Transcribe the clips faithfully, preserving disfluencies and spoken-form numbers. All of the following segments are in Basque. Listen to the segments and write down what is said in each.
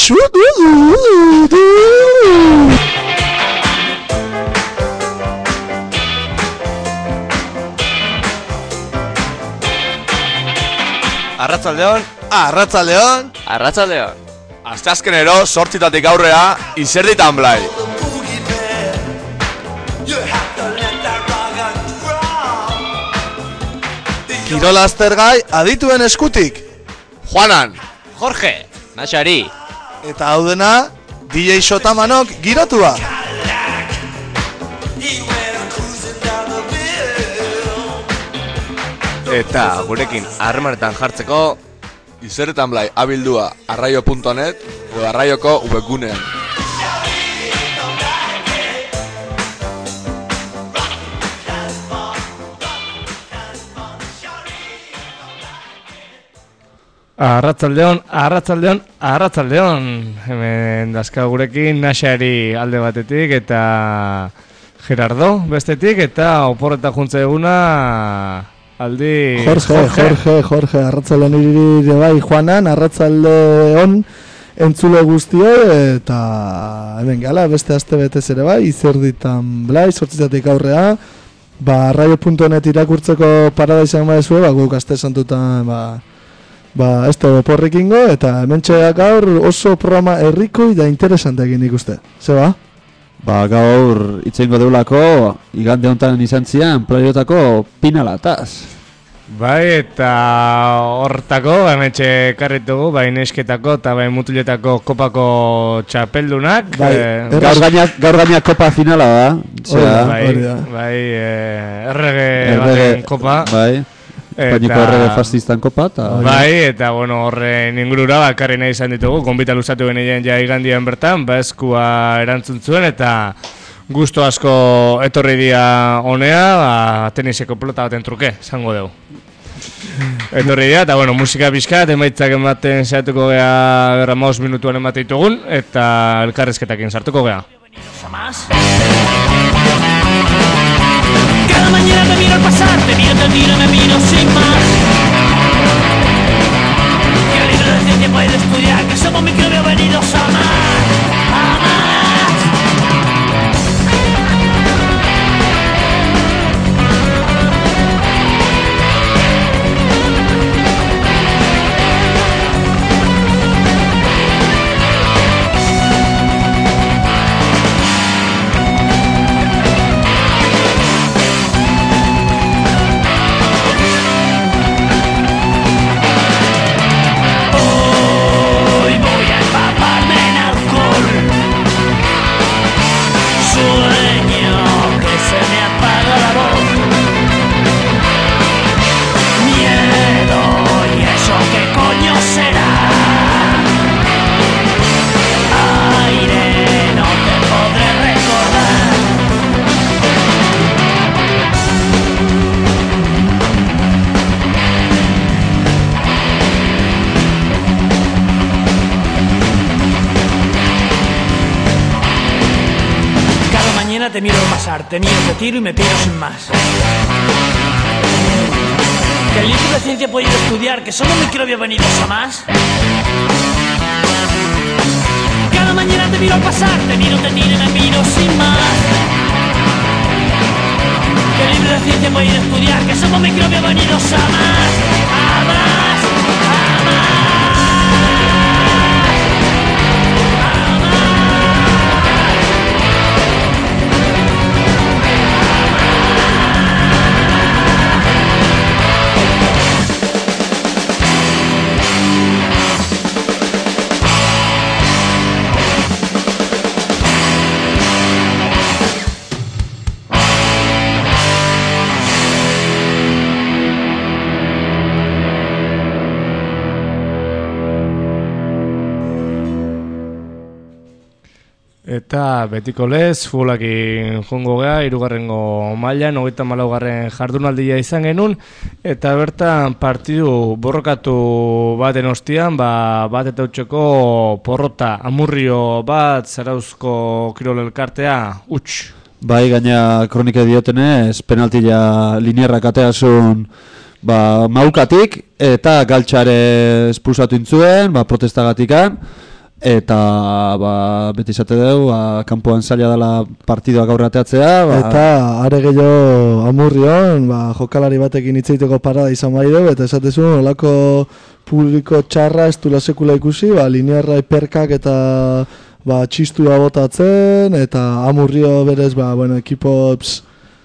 Arratsaldeon, arratsaldeon, arratsaldeon. Asteazkenero zortzitatik aurrea izerditan blai. Kirola aztergai adituen eskutik. Juanan, Jorge, Naxari. Eta hau dena, D J Sotamanok girotua. Eta gurekin harremanetan jartzeko izerditan blai abildua arraio punto net edo arraioko webgunean. Arratsaldeon, arratsaldeon, arratsaldeon. Hemen dazka gurekin Naxari alde batetik eta Gerardo bestetik eta oporreta juntza eguna aldi Jorge, Jorge, Jorge, Jorge arratsaldeon iriri bai Juanan, arratsaldeon entzule guztio eta hemen gala beste aste betez ere bai izerditan blai zortzitatik aurrea. Ba arraio punto net irakurtzeko parada izan badezue, ba guk aste santutan ba Ba, ez da porrikingo, eta hementxeak gaur oso programa herriko eta interesante egin ikuste. Ze ba? Ba, gaur itzengo deulako, igande honetan izan zian, playotako pinalataz. Bai, eta hortako, hementxe karritugu, bai nesketako eta bai mutiletako kopako txapeldunak. Bai, eh, gaur gainak gaur gaina kopa finala da. Zera, bai, bai, eh, errege baten kopa. Bai. Espainiko errege fascistan kopa eta... Bai, eta bueno, horren ingurura bakarri nahi izan ditugu, konbita luzatu genien ja igandian bertan, ba eskua erantzun zuen eta gusto asko etorri dia honea, ba, teniseko pelota baten truke, esango dugu. Etorri dia, eta bueno, musika pixkat, emaitzak ematen saiatuko gea berra maus minutuan emate ditugun, eta elkarrezketakin sartuko gea. Cada mañana te miro al pasar, te miro, te miro, me miro sin más. Que el libro de ciencia puede estudiar, que somos microbios venidos a más, a más. Te miro pasar, te miro, te tiro y me piro sin más. Que el libro de ciencia puede ir a estudiar, que somos microbios venidos a más. Cada mañana te miro pasar, te miro, te tiro y me piro sin más. Que el libro de ciencia puede ir a estudiar, que somos microbios venidos a más, a más, a más. Eta betiko lez, futbolakin jongo gea, hirugarrengo mailan, hogeita hamalaugarren jardunaldia izan genuen, eta bertan partidu borrokatu baten ostian, ba, bat eta utxeko porrota, amurrio bat, Zarauzko Kirol Elkartea, huts. Bai, gaina kronika diotenez, penaltila linearrak ateazun ba, maukatik, eta galtxare espulsatu intzuen, ba, protestagatikan, eta ba, beti izate dugu, ba, kanpoan zaila dela partidoak aurrateatzea. Ba, Eta are gehiago Amurrion, ba, jokalari batekin hitzeiteko parada izan bai dugu, eta esatezun, olako publiko txarra ez dula sekula ikusi, ba, linearra perkak eta ba, txistua botatzen, eta Amurrio berez, ba, bueno, ekipo... Ps,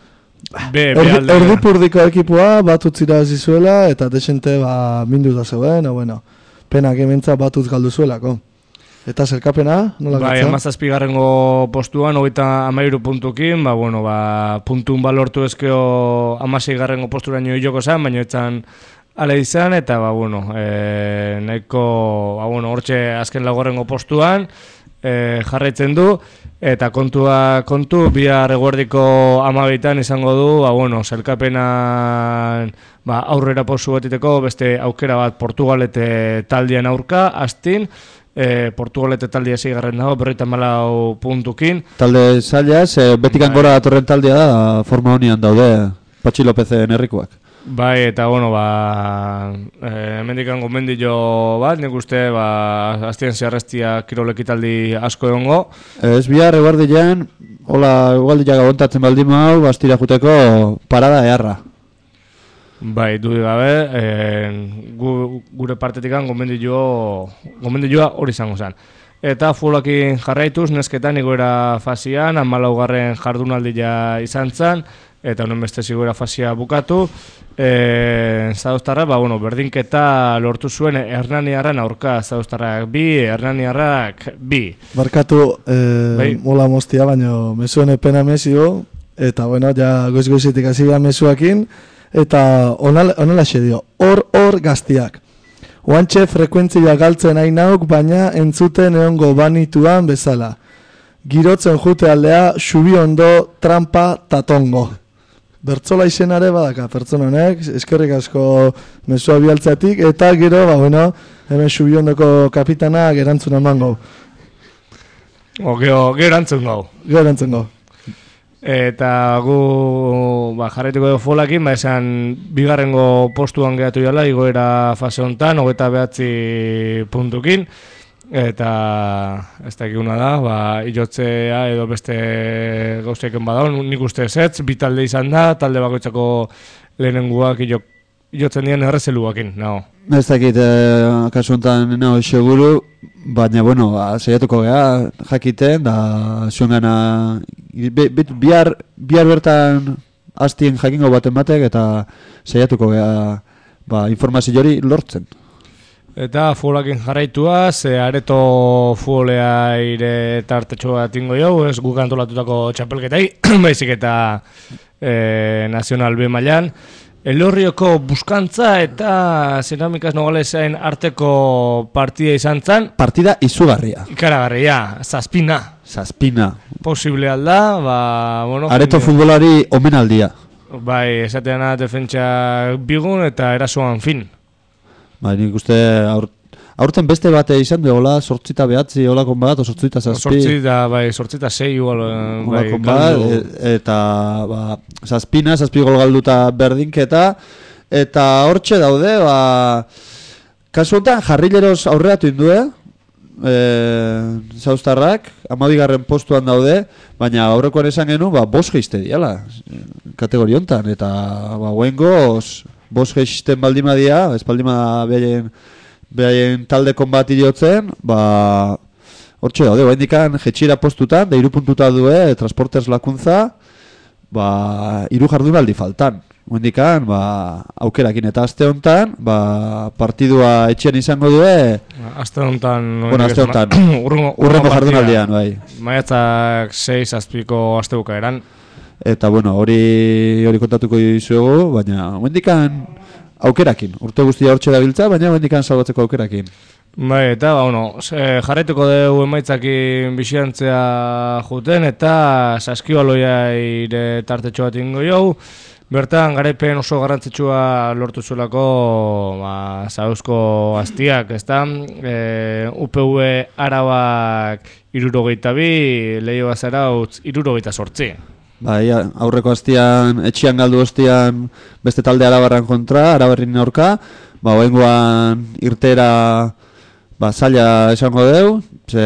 Be, be erdi, alde. erdipurdiko ekipoa bat utzira zizuela, eta desente ba, mindu da zeuden, o, bueno, penak emintza bat utz galdu zuelako. Eta zerkapena, nola Bai, gatza? hamazazpigarrengo postuan, hogeita hamairu puntukin, ba, bueno, ba, puntun balortu ezkeo hamaseigarrengo posturaino joko zen, baina etzan ala izan, eta, ba, bueno, e, nahiko, ba, bueno, hortxe azken lagorrengo postuan, e, jarraitzen du, eta kontua kontu, bihar eguerdiko amabitan izango du, ba, bueno, zelkapenan ba, aurrera posu batiteko, beste aukera bat Portugalete taldean aurka, astin, e, Portugalete taldea zeigarren dago, berreita malau puntukin. talde zaila ez, e, betikan gora datorren taldea da, forma honian daude, Patxi Lopezen herrikoak. Bai, eta, bueno, ba, eh, hemendikan gomendio bat, nik uste, ba, aztien zeharreztia kirolekitaldi asko egongo. Ez bihar eguardian, hola egualdia gabontatzen baldin hau, bastira juteko parada eharra. Bai, dudik gabe, eh, gu, gure partetikan gomendioa gomendioa hori izango zen. Eta futbolakin jarraituz, nesketan igoera fasian, hamalaugarren jardunaldia izan zen, eta honen beste igoera fasia bukatu. E, Zauztarra, ba, bueno, berdinketa lortu zuen Hernaniarren aurka, Zauztarrak bi, Hernaniarrak bi. Barkatu, eh, Bai. mola mostia, baino mesuen epena mesio, eta bueno, ja goiz-goizetik hasi gara mesuakin, eta onala, onala dio, hor hor gaztiak. Oantxe frekuentzia galtzen hain nauk, baina entzuten eongo banituan bezala. Girotzen jute aldea, xubi ondo, trampa, tatongo. Bertzola izenare badaka, pertsona honek, eskerrik asko mesua bialtzatik, eta gero, ba, bueno, hemen xubi ondoko kapitana gerantzuna emango. O, gero, gero antzun gau. Gero erantzun go. Eta gu ba, jarraituko dugu folakin, ba, esan bigarrengo postuan geratu jala, igoera fase hontan, hogeita behatzi puntukin. Eta ez dakiguna da, ba, ilotzea edo beste gauzeiken badaun, nik uste ezetz, bi talde izan da, talde bakoitzako lehenenguak ilo, ilotzen dian errezeluakin, nago. Ez dakit, eh, kasu honetan nago seguru, baina, bueno, ba, saiatuko geha jakiten, da zuen gana, bi, bi, bihar, bihar bertan hastien jakingo baten batek, eta saiatuko geha ba, informazio hori lortzen. Eta futbolakin jarraitua, ze areto futbolea ire tartetxo bat ingo jau, ez guk antolatutako txapelketai, baizik eta e, Nazional B mailan. Elorrioko buskantza eta Zeramikaz Nogalesain arteko partida izan zen. Partida izugarria. Ikaragarria, zazpina. Zazpina. Posible alda, ba, bueno... Areto jende- futbolari omenaldia. Bai, esateana defentsa bigun eta erasoan fin. Bai, nik uste aur, aurten beste bate izan du, hola, sortzita behatzi, hola konbat, o sortzita zazpi. Sortzita, bai, sortzita sei igual, eh, Hola bai, konbat, galdu. e, eta ba, zazpina, zazpi gol galduta berdinketa, eta hortxe daude, ba, kasu honetan jarrileros aurreatu indue, e, Zauztarrak, amabigarren postuan daude, baina aurrekoan esan genuen, ba, bos geizte diala, kategori honetan, eta ba, guengoz, bos geizten baldimadia, ez baldima behaien, behaien taldekon bat idiotzen, ba, hortxe daude, ba, indikan jetxira postutan, da iru puntuta due, transporters lakuntza, ba, iru jardunaldi faltan. Indikan, ba, aukerakin eta aste honetan, ba, partidua etxean izango due, Aste honetan... bueno, aste honetan, urrengo urrengo jardunaldian, bai. Maiatzak sei zazpiko aste bukaeran. Eta, bueno, hori hori kontatuko dizuegu, baina, indikan aukerakin. Urte guztia hortxe dabiltza, baina indikan salbatzeko aukerakin. Bai, eta, ba, bueno, e, jarraituko dugu emaitzakin bisiantzea juten, eta saskibaloia ire tartetxo bat ingo jau. Bertan, garaipen oso garrantzitsua lortu zuelako, ba, Zauzko aztiak, ez da? E, U P V Arabak irurogeita bi, Leio Bazarautz irurogeita sortzi. Bai, aurreko astian, etxian galdu ostian beste talde arabarran kontra, arabarrin aurka, ba, oengoan irtera ba, zaila esango deu, Ze,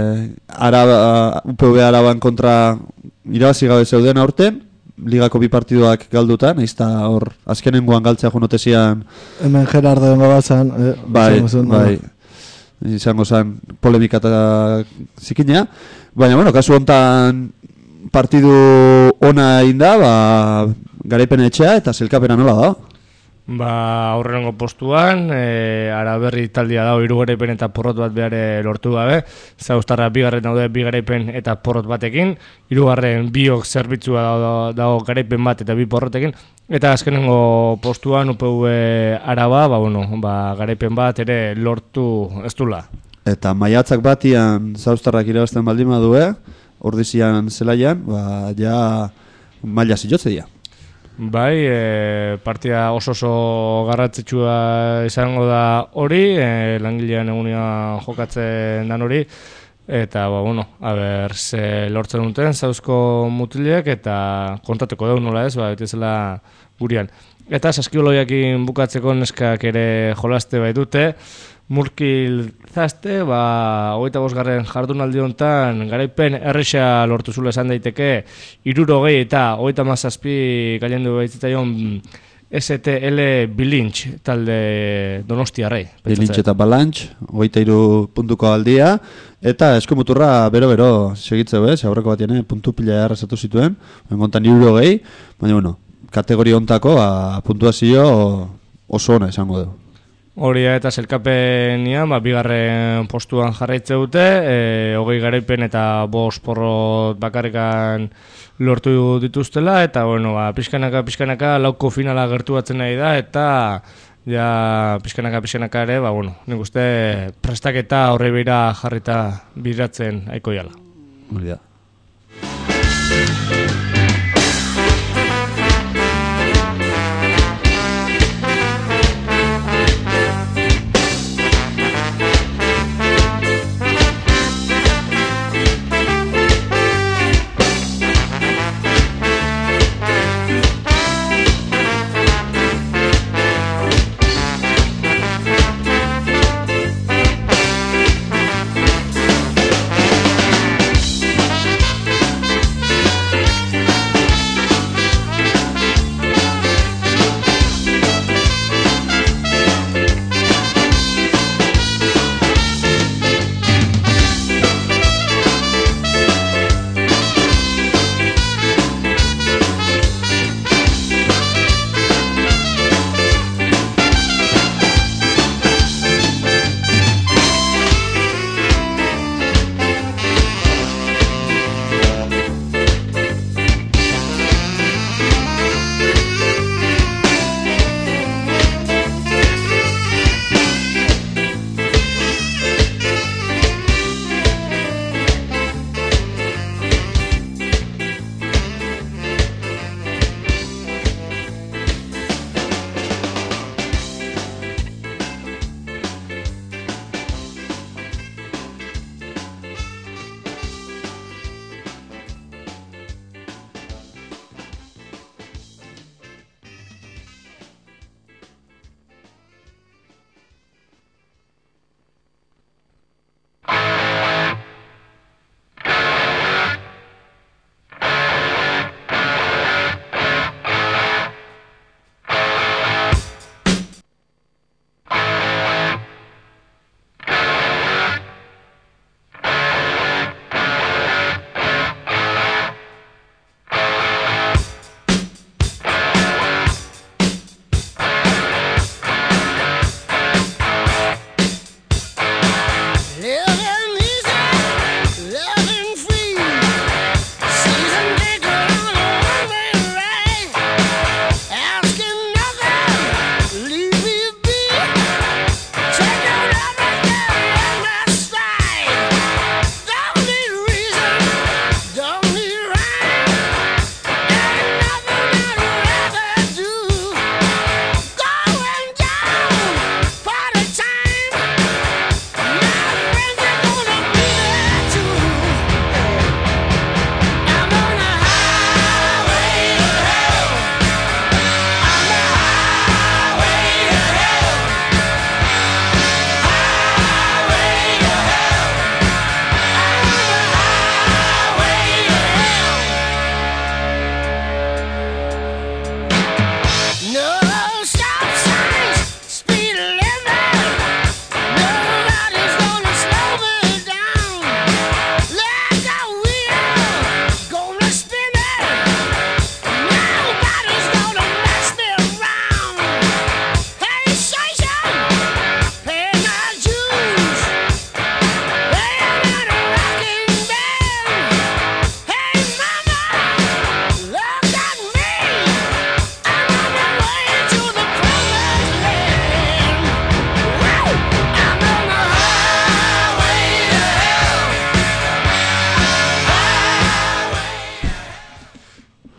Araba, U P V Araban kontra irabazi gabe zeuden aurten, ligako bi partiduak galduta, nahiz ta hor azkenengoan galtzea jonotezian. Hemen Gerardo dengo bazan, eh, Bai, izango zen, bai. Izango zen polemika eta zikinea. Baina, bueno, kasu hontan partidu ona inda, ba, garaipen etxea eta zelkapena nola da? Ba, aurrengo postuan, e, Araberri taldia dago hiru garaipen eta porrot bat behare lortu gabe. Zauztarra bigarren daude bi garaipen eta porrot batekin. Hirugarren biok zerbitzua dago, dago garaipen bat eta bi porrotekin. Eta azkenengo postuan U P V Araba, ba, bueno, ba, garaipen bat ere lortu ez dula. Eta maiatzak batian Zauztarrak irabazten baldin badue, ordizian zelaian, ba, ja maila zilotze dira. Bai, e, partida oso oso garrantzitsua izango da hori, e, langilean egunean jokatzen dan hori, eta, ba, bueno, a ber, ze lortzen duten zauzko mutilek, eta kontatuko deu nola ez, ba, betizela gurian. Eta saskioloiakin bukatzeko neskak ere jolaste baitute, Murkil zazte, ba, hogeita bosgarren jardunaldi honetan garaipen erresa lortu zula esan daiteke, hirurogei eta hogeita mazazpi gailendu baitzitaion S T L Bilintx talde Donostiarrei. Bilintx eta Balantx, hogeita hiru puntuko aldia, eta eskumuturra bero-bero segitzeu, ez? Aurreko batien puntu pila errazatu zituen, engontan hirurogei, baina, bueno, kategoria hontako puntuazio oso ona esango du. Hori eta zelkapenian, ba, bigarren postuan jarraitze dute, e, hogei garaipen eta bost porrot bakarrikan lortu dituztela, eta, bueno, ba, pixkanaka, pixkanaka, lauko finala gertu batzen nahi da, eta ja, pixkanaka, pixkanaka ere, ba, bueno, nik uste prestaketa horre beira jarrita biratzen aiko jala. Hori da.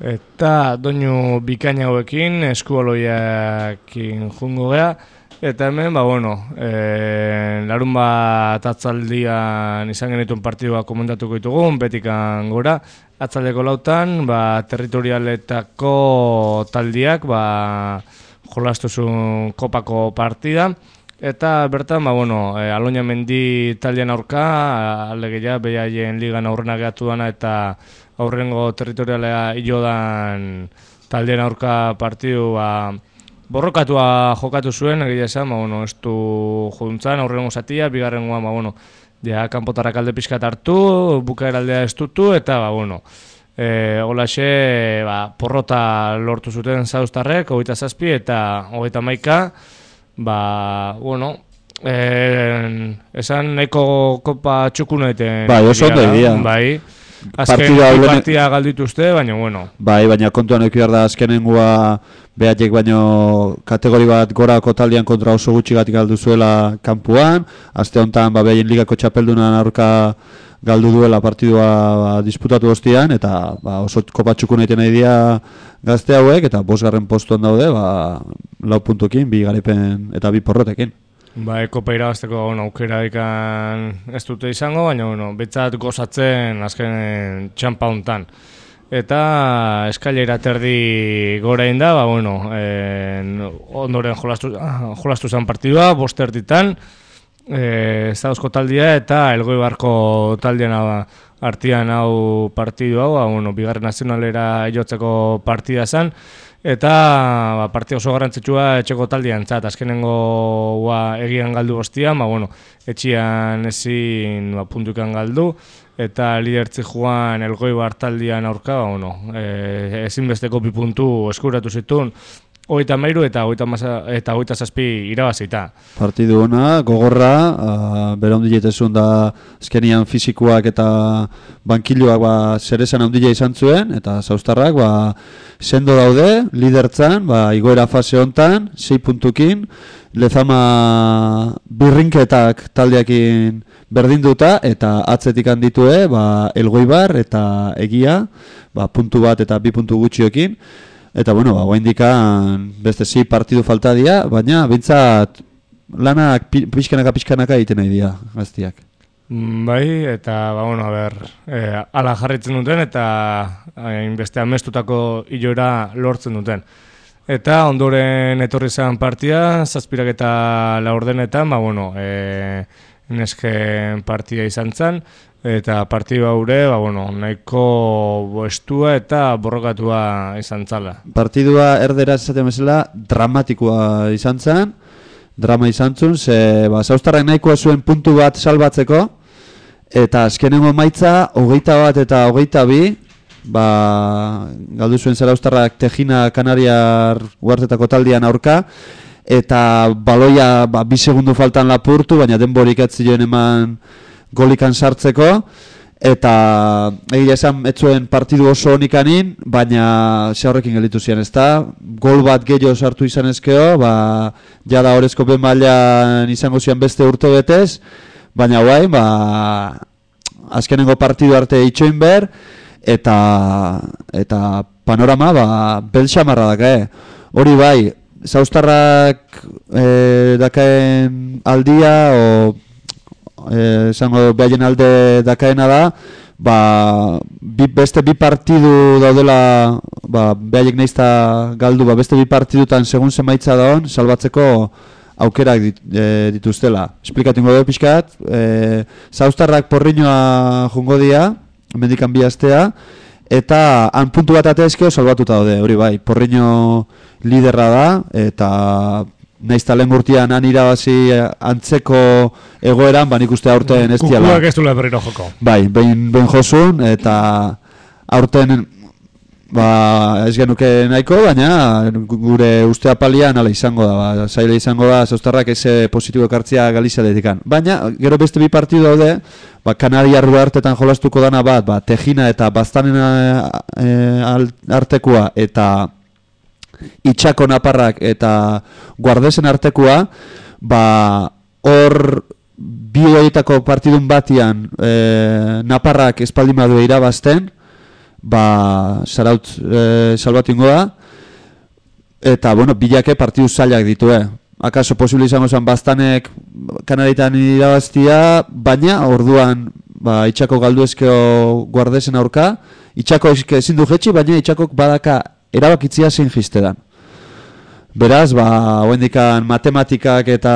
Eta doinu bikaina hauekin, eskualoiakin jungo gea. Eta hemen, ba, bueno, e, larun bat atzaldian izan genituen partidua komentatuko ditugun, betikan gora. Atzaldeko lautan, ba, territorialetako taldiak, ba, jolastuzun kopako partida. Eta bertan, ba, bueno, e, Aloña Mendi taldean aurka, alegeia, behaien ligan aurrena gehatu dana eta aurrengo territorialea ilodan taldean aurka partidu, ba, borrokatua jokatu zuen, egia esan, ba, bueno, ez du juntzan, aurrengo zatia, bigarrengoan, ba, bueno, ja, kanpotarrak alde pixkat hartu, bukaeraldea estutu, eta, ba, bueno, e, holaxe, ba, porrota lortu zuten zauztarrek, hogeita zazpi eta hogeita maika, ba, bueno, eh, esan nahiko kopa txukuneten. Bai, oso ondo egia. Bai, azken partida, partida galdituzte, baina, bueno. Bai, baina kontuan eki behar da azkenengoa behatiek baino kategori bat gorako taldean kontra oso gutxigatik galdu zuela kanpuan. Aste honetan, ba, behaien ligako txapeldunan aurka galdu duela partidua, ba, disputatu ostian, eta, ba, oso kopa txukuneten nahi dira gazte hauek, eta bosgarren postuan daude, ba, lau puntukin, bi garaipen eta bi porrotekin. Ba, kopa irabazteko, bueno, aukera ikan ez dute izango, baina, bueno, betzat gozatzen azken txampa hontan. Eta eskailera terdi gora inda, ba, bueno, en, ondoren jolastu, jolastu zen partidua, bost erditan, e, Zauzko taldia eta Elgoibarko taldean artian hau partidu hau, ba, bueno, bigarren nazionalera jotzeko partida zen, eta ba, partida oso garrantzitsua etxeko taldean zat, azkenengo ba, egian galdu bostian, ba, bueno, etxian ezin ba, puntukan galdu, eta lidertzi joan Elgoibar taldean aurka, ba, bueno, e, ezinbesteko bi puntu eskuratu zituen, hogeita hamairu eta hogeita zazpi irabazita. Partidu ona, gogorra, uh, bera ondile da azkenian fizikoak eta bankiloak ba, zeresan ondile izan zuen, eta zauztarrak ba, sendo daude, lidertzan, ba, igoera fase hontan, sei puntukin, Lezama birrinketak taldeakin berdinduta, eta atzetik handitue, ba, Elgoibar eta Egia, ba, puntu bat eta bi puntu gutxiokin. Eta, bueno, ba, indikan beste zi partidu falta dira, baina bintzat lanak pixkanaka-pixkanaka egiten nahi dira, gaztiak. Bai, eta, ba, bueno, a ber, e, ala jarritzen duten eta hainbeste amestutako ilora lortzen duten. Eta ondoren etorri zen partia, zazpirak eta laurdenetan, ba, bueno, e, nesken partia izan zen, eta partida haure, ba, bueno, nahiko estua eta borrokatua izan zala. Partidua erdera esaten bezala dramatikoa izan zen, drama izan zuen, ze ba, zauztarrak nahikoa zuen puntu bat salbatzeko, eta azkenengo emaitza, hogeita bat eta hogeita bi, ba, galdu zuen zarauztarrak Tejina Kanariar uartetako taldean aurka, eta baloia ba, bi segundu faltan lapurtu, baina denborik atzioen eman golikan sartzeko, eta egia esan etzuen partidu oso honikanin, baina ze horrekin gelditu zian, ezta? Gol bat gehiago sartu izan ezkeo, ba, jada horrezko ben mailan izango zian beste urte betez, baina guai, ba, azkenengo partidu arte itxoin ber, eta eta panorama ba, belxamarra dakae. Hori bai, zauztarrak e, dakaen aldia, o esango e, behaien alde dakaena da, ba, bi, beste bi partidu daudela, ba, behaiek neizta galdu, ba, beste bi partidutan segun zemaitza daun, salbatzeko aukerak dit, e, dituztela. Esplikatu ingo dugu pixkat, e, zauztarrak porriñoa jungo dia, mendikan bi astea, eta han puntu bat ateazkeo salbatuta daude, hori bai, porriño liderra da, eta naizta lehen urtean han irabazi antzeko egoeran, ba nik uste aurten ez diala. Kukuak ez duela berriro joko. Bai, behin, behin josun, eta aurten ba, ez genuke nahiko, baina gure uste apalian ala izango da, ba, zaila izango da, zauztarrak eze positibo ekartzia Galizia dedikan. Baina, gero beste bi partidu daude, ba, Kanariar artetan jolastuko dana bat, ba, Tejina eta Baztanen e, artekoa, eta Itxako Naparrak eta Guardesen artekoa, ba, hor bi horietako partidun batian e, Naparrak espaldin badue irabazten, ba, Zarautz e, salbatingoa, eta, bueno, bilake partidu zailak ditue. Akaso posible izango zen Baztanek Kanadietan irabaztia, baina orduan ba, Itxako galdu ezkeo Guardesen aurka, Itxako ezin du jetxi, baina Itxakok badaka erabakitzia zein jiztedan. Beraz, ba, oendikan matematikak eta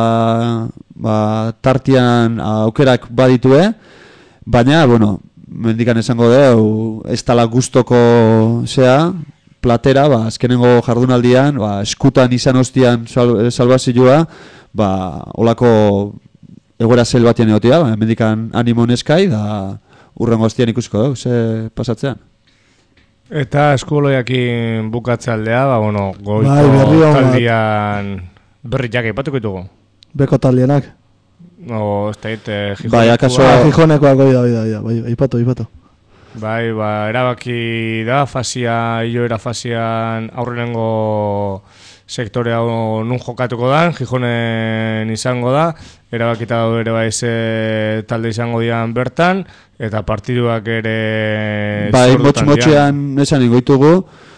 ba, tartian aukerak baditue, baina, bueno, mendikan esango deu, ez tala gustoko zea, platera, ba, azkenengo jardunaldian, ba, eskutan izan ostian sal, salbazioa, ba, olako egoera zel batien egotia, ba, mendikan animo neskai, da urrengo ostian ikusko dugu, ze pasatzean. Eta eskubaloiakin bukatzaldea, ba, bueno, goiko Bai, berri on bat. taldian berriak aipatuko ditugu. Beko taldienak. No, ez da hit, Bai, akaso- Ah, Gijonekoak oi da, oi da, oi da, bai, aipatu, aipatu. Bai, ba, erabaki da, fasia, hiloera fasian aurrenengo sektorea nun jokatuko da, Gijonen izango da, erabakita daude ere bai ze talde izango dian bertan, eta partiduak ere... Bai, zordutan motx-motxean esan ingoitugu,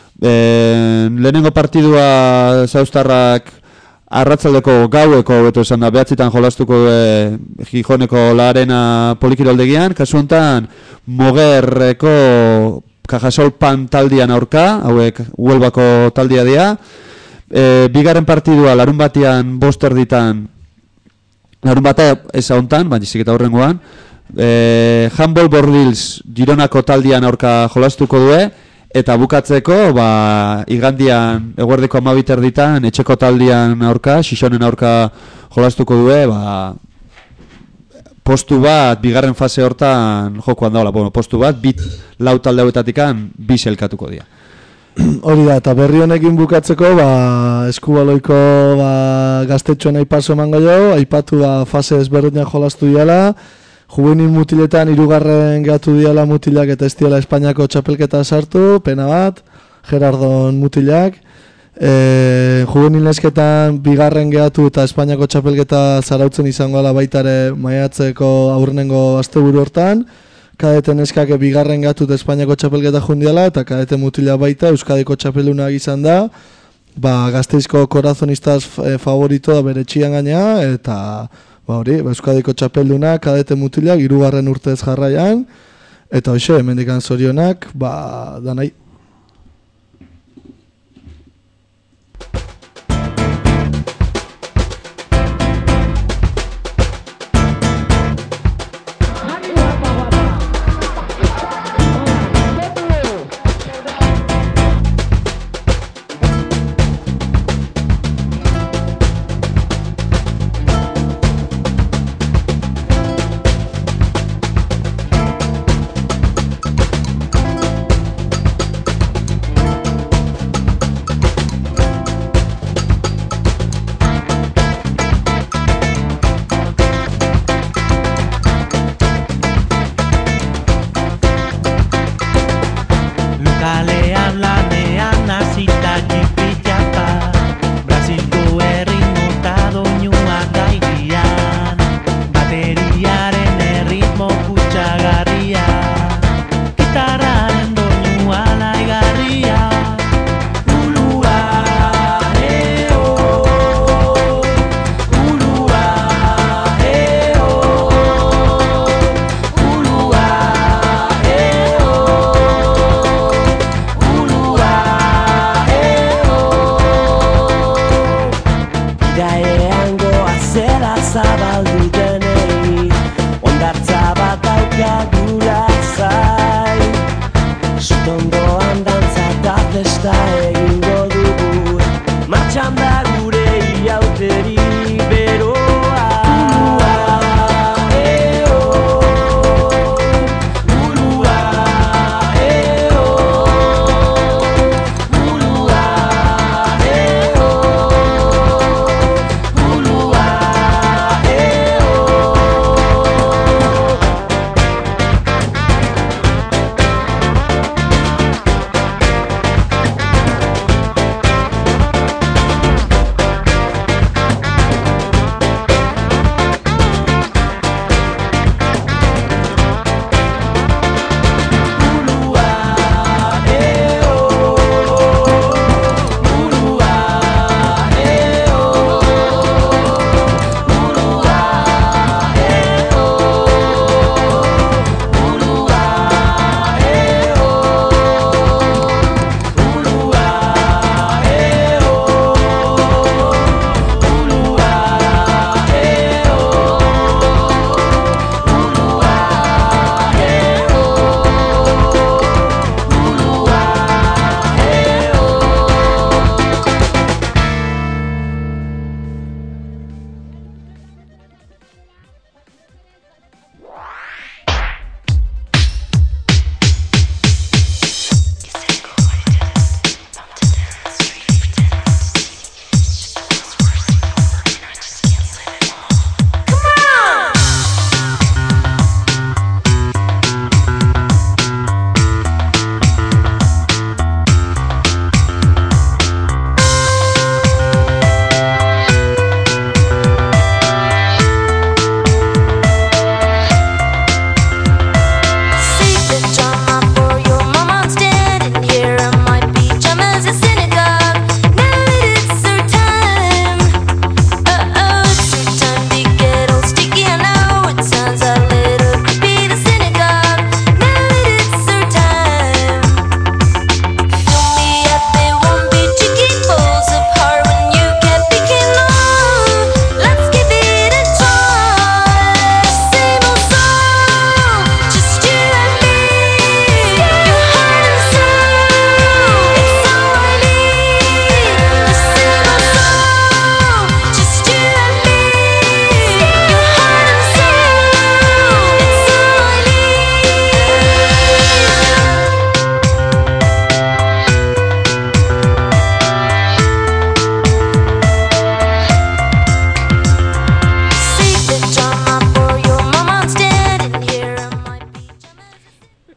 e, lehenengo partidua Zauztarrak arratzaldeko gaueko beto esan da, behatzitan jolastuko e, Gijoneko La Arena polikiroldegian, kasu honetan Mogerreko Cajasol Pan taldian aurka, hauek Huelbako taldia dira, e, bigarren partidua larun batean bost erditan, larun batea ez hontan, baina izik eta horrengoan, e, Handball Bordils Gironako taldian aurka jolastuko due, eta bukatzeko, ba, igandian eguerdiko amabit erditan, etxeko taldian aurka, Xixonen aurka jolastuko due, ba, postu bat, bigarren fase hortan jokoan daola, bueno, postu bat, bit lau talde hauetatikan, bi selkatuko dira. Hori da, eta berri honekin bukatzeko, ba, eskubaloiko ba, gaztetxoen aipaso emango jo, aipatu da fase ezberdinak jolastu diala, juvenil mutiletan hirugarren gehatu diala mutilak eta ez diala Espainiako txapelketa sartu, pena bat, Gerardon mutilak, e, juvenil nesketan bigarren gehatu eta Espainiako txapelketa zarautzen izango ala baitare maiatzeko aurrenengo asteburu hortan, kadete neskak bigarren gehatu eta Espainiako txapelketa jundiala, eta kadete mutila baita Euskadiko txapelunak izan da, ba, Gasteizko korazonistaz favorito da bere txian gainea, eta ba hori, Euskadiko txapelduna, kadete mutilak, hirugarren urtez jarraian, eta hoxe, hemendikan zorionak, ba, danai.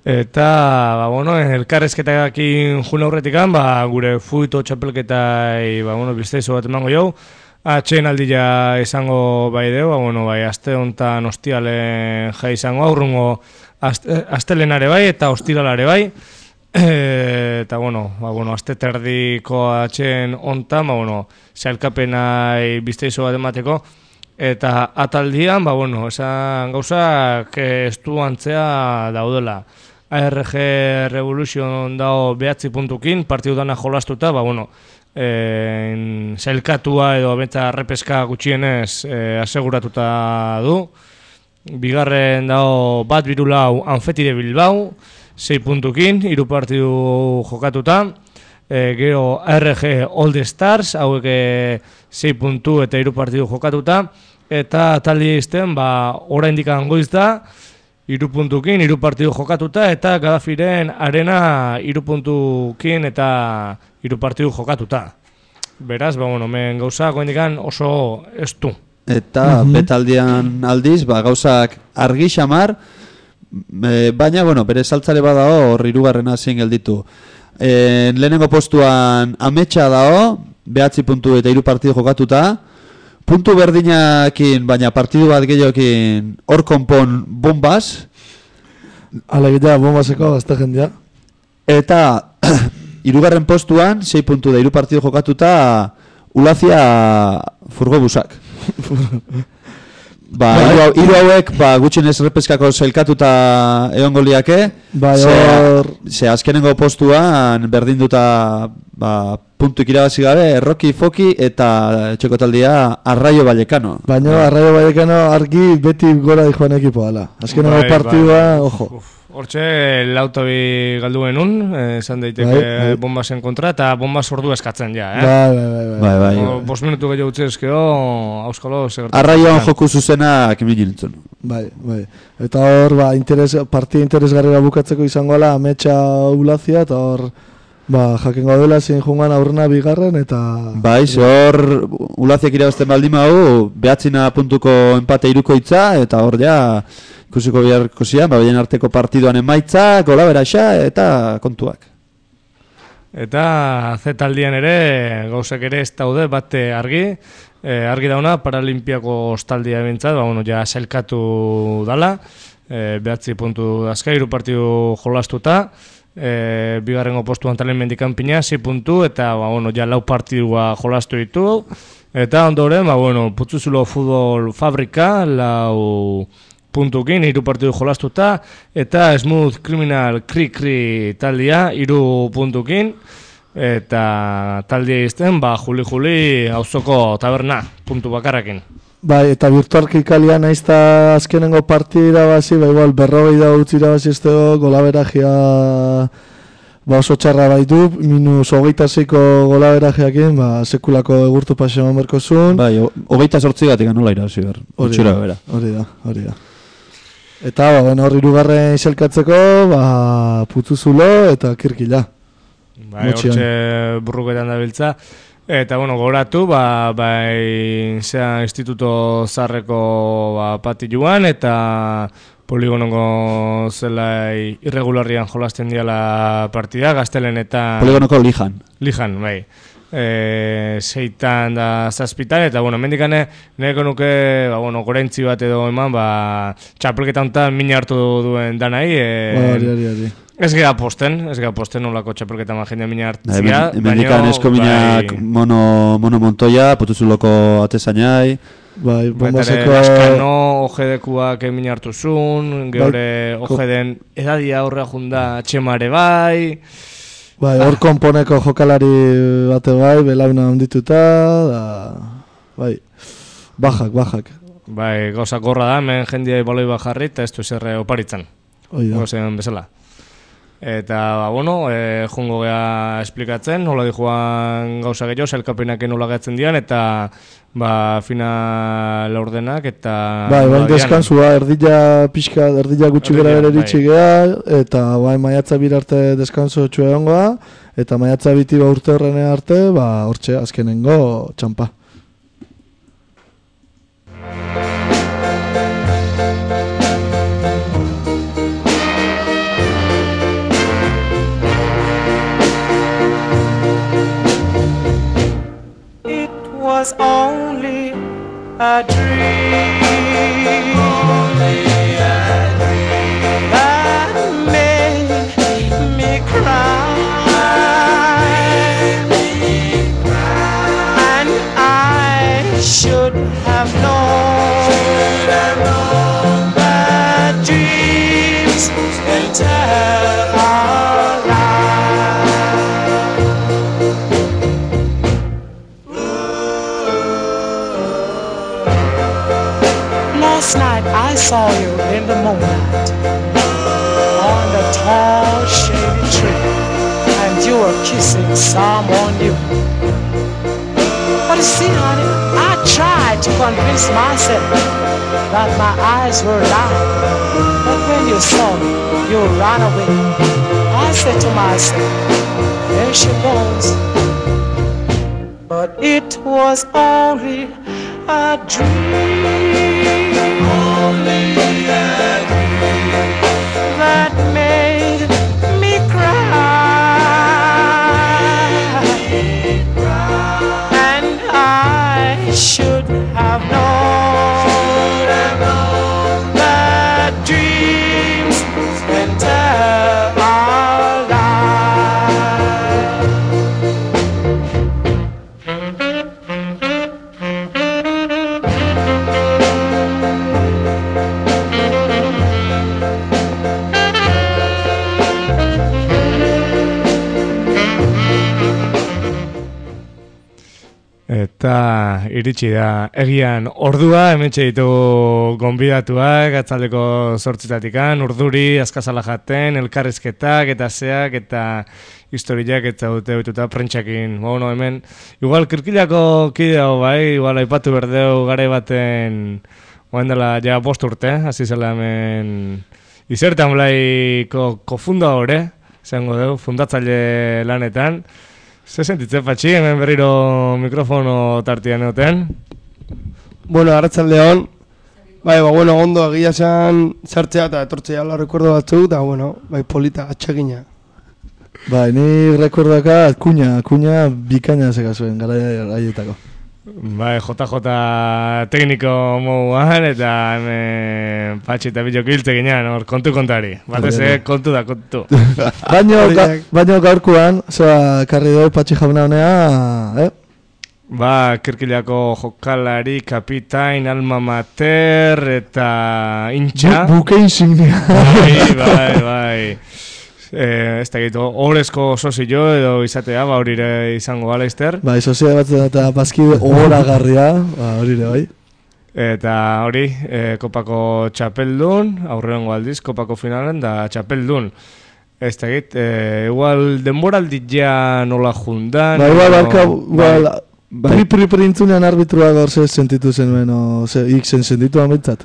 Eta, ba, bueno, elkarrezketakin jun aurretikan, ba, gure fuito txapelketai, ba, bueno, bizteizo bat emango jau. Atxeen aldia izango bai deu, ba, bueno, bai, aste hontan ostialen jai izango, aurrungo aste, astelenare bai eta ostiralare bai. E, eta, bueno, ba, bueno, aste terdiko atxeen hontan, ba, bueno, zailkapenai bizteizo bat emateko. Eta ataldian, ba, bueno, esan gauzak estu antzea daudela. A R G Revolution dago behatzi puntukin, partidu dana jolastuta, ba, bueno, eh, zailkatua edo bentsa repeska gutxienez eh, aseguratuta du. Bigarren dago bat birulau Anfetire Bilbao, sei puntukin, hiru partidu jokatuta. E, gero A R G Old Stars, hauek sei puntu eta hiru partidu jokatuta. Eta taldi izten, ba, oraindik goiz da, hiru puntukin, hiru partidu jokatuta, eta Gadafiren arena hiru puntukin eta hiru partidu jokatuta. Beraz, ba, bueno, men gauza goendikan oso estu. Eta mm-hmm. betaldian aldiz, ba, gauzak argi xamar, e, baina, bueno, bere saltzare badao hor hirugarrena zein gelditu. E, lehenengo postuan ametsa dao, behatzi puntu eta hiru partidu jokatuta, puntu berdinakin, baina partidu bat gehiokin hor konpon bombaz. Alegitea bombazeko azte jendia. Eta hirugarren postuan, sei puntu da hiru partidu jokatuta, Ulazia furgobusak. Ba, hiru, hiru hauek ba, gutxinez repeskako zailkatuta egongo liake. Ba, or... Ze azkenengo postuan berdinduta ba, puntuik irabazi gabe, Erroki Foki eta txekotaldia Arraio Vallecano. Baina ba. Arraio Vallecano argi beti gora di joan ekipoa dela. Azkenengo bai, partidua, bai. Ojo. Uf. Hortxe, lautobi galdu genuen, esan daiteke bai, bai. Bombasen kontra, eta bombaz ordu eskatzen ja, eh? Bai, bai, bai. bai, bai. O, bos minutu gehiago utzi ezkeo, auskalo segertu. Arraioan joku zuzenak emilin nintzen. Bai, bai. Eta hor, ba, interes, partia interesgarrera bukatzeko izango ala, Ametsa Ulazia, eta hor, ba, jakengo dela zein jungan aurrena bigarren, eta... Bai, ze hor, Ulaziak irabazten baldin hau, behatzina puntuko empate irukoitza, eta hor ja... Ikusiko biharko zian, ba, bien arteko partiduan emaitza, gola beraxa eta kontuak. Eta zetaldian ere, gauzak ere ez daude, bate argi, e, argi dauna, Paralimpiako ostaldia bintzat, ba, bueno, ja sailkatu dala, e, behatzi puntu dazka, hiru partidu jolastuta, e, bigarrengo postuan talen mendikan pina, sei puntu, eta ba, bueno, ja lau partidua jolastu ditu, eta ondoren, ba, bueno, Putzuzulo Futbol Fabrika, lau... puntukin, hiru partidu jolastuta, eta Smooth Criminal Kri-Kri taldia, hiru puntukin, eta taldia izten, ba, juli-juli auzoko taberna, puntu bakarrakin. Bai, eta virtualki kalian aizta azkenengo partida irabazi, ba, igual, berrogei da utzi irabazi ez dugu, golaberajia ba, oso txarra baitu, minus hogeita zeiko golaberajeakin, ba, sekulako egurtu paseo merko zuen. Bai, hogeita sortzi gatik anola irabazi behar, hori da, hori da, hori da. Eta, ba, bueno, hori irugarren izelkatzeko, ba, Putzuzulo eta Kirkila. Bai, hortxe burruketan dabiltza. Eta, bueno, goratu, ba, bai, zea instituto zarreko ba, pati joan, eta poligonoko zelai irregularrian jolasten diala partida, Gaztelen eta... Poligonoko lijan. Lijan, bai. E, seitan da zazpitan, eta, bueno, mendikane, nahiko nuke, ba, bueno, gorentzi bat edo eman, ba, txapelketa honetan mina hartu duen danai. E, hori, hori, hori. Ez gara posten, ez gara posten nolako txapelketa ma jendea mina hartzia. Mendikan esko minak bai, mono, mono Montoya, Putuzuloko atezainai. Bai, bombazeko... Askano, ojedekuak mina hartu zuen, geure bai, ojeden edadia horrea junda txemare bai... Bai, hor ah. konponeko jokalari bate bai, belauna ondituta, da, bai, bajak, bajak. Bai, gauzak gorra da, men jendia boloi bajarri, eta ez du zerre oparitzen. Oi da. Gauzen bezala. Eta, ba, bueno, e, jungo geha esplikatzen, nola di joan gauza gehiago, zelkapenak nola gehatzen dian, eta, ba, final ordenak, eta... Bai, bain deskantzua, erdila pixka, erdila gutxi gara bere eritxi geha, eta, bai, maiatza bir arte deskanso txue hongoa, eta maiatza biti ba urte horrene arte, ba, hortxe, azkenengo txampa. only a dream, only a dream that made me cry, and I should have known, should have known that dreams can tell our lives. Last night I saw you in the moonlight on the tall shady tree, and you were kissing someone new. But you see, honey, I tried to convince myself that my eyes were lying. But when you saw me, you ran away. I said to myself, there she goes. But it was only a dream, only a dream that made me cry, and I should have known, should have known that dreams can tell our lives. Eta iritsi da egian ordua, hementxe ditugu gonbidatuak, atzaldeko zortzitatikan, urduri, askazala jaten, elkarrizketak eta zeak eta historiak eta dute oituta prentxakin. Bueno, hemen, igual kirkilako kideo bai, igual aipatu berdeu gare baten, oen dela ja bost urte, hasi zela hemen izertan blaiko kofundadore, zango deu, fundatzaile lanetan. Ze sentitzen, Patxi, hemen berriro mikrofono tartian egoten? Bueno, arratsaldeon. Bai, ba, bueno, ondo egia esan sartzea eta etortzea la recuerdo batzuk, eta, bueno, bai, polita, atxegina. Bai, ni rekordaka kuña, kuña bikaina zeka zuen, gara haietako. Bai, J J tekniko moguan, eta hemen Patxi eta Bilok hiltze ginean, hor, kontu kontari. Batez, eh, kontu da, kontu. Baino, ga, baino gaurkoan, zoa, karri doi Patxi jauna honea, eh? Ba, Kirkilako jokalari, kapitain, alma mater, eta intxa. Bu, buke insignia. Bai, bai, bai. Eh, ez da gitu, horrezko sozio edo izatea, ba horire izango gala izter. Bai, sozio batzen eta bazkide horagarria, ba horire bai. Eta hori, eh, kopako txapeldun, aurrengo aldiz, kopako finalen da txapeldun. Ez da gitu, eh, igual denboraldit ja nola jundan. Ba, igual, barka, igual, pri pri pri intzunean arbitrua gaur ze sentitu zenuen, o, ze, ikzen sentitu amintzat.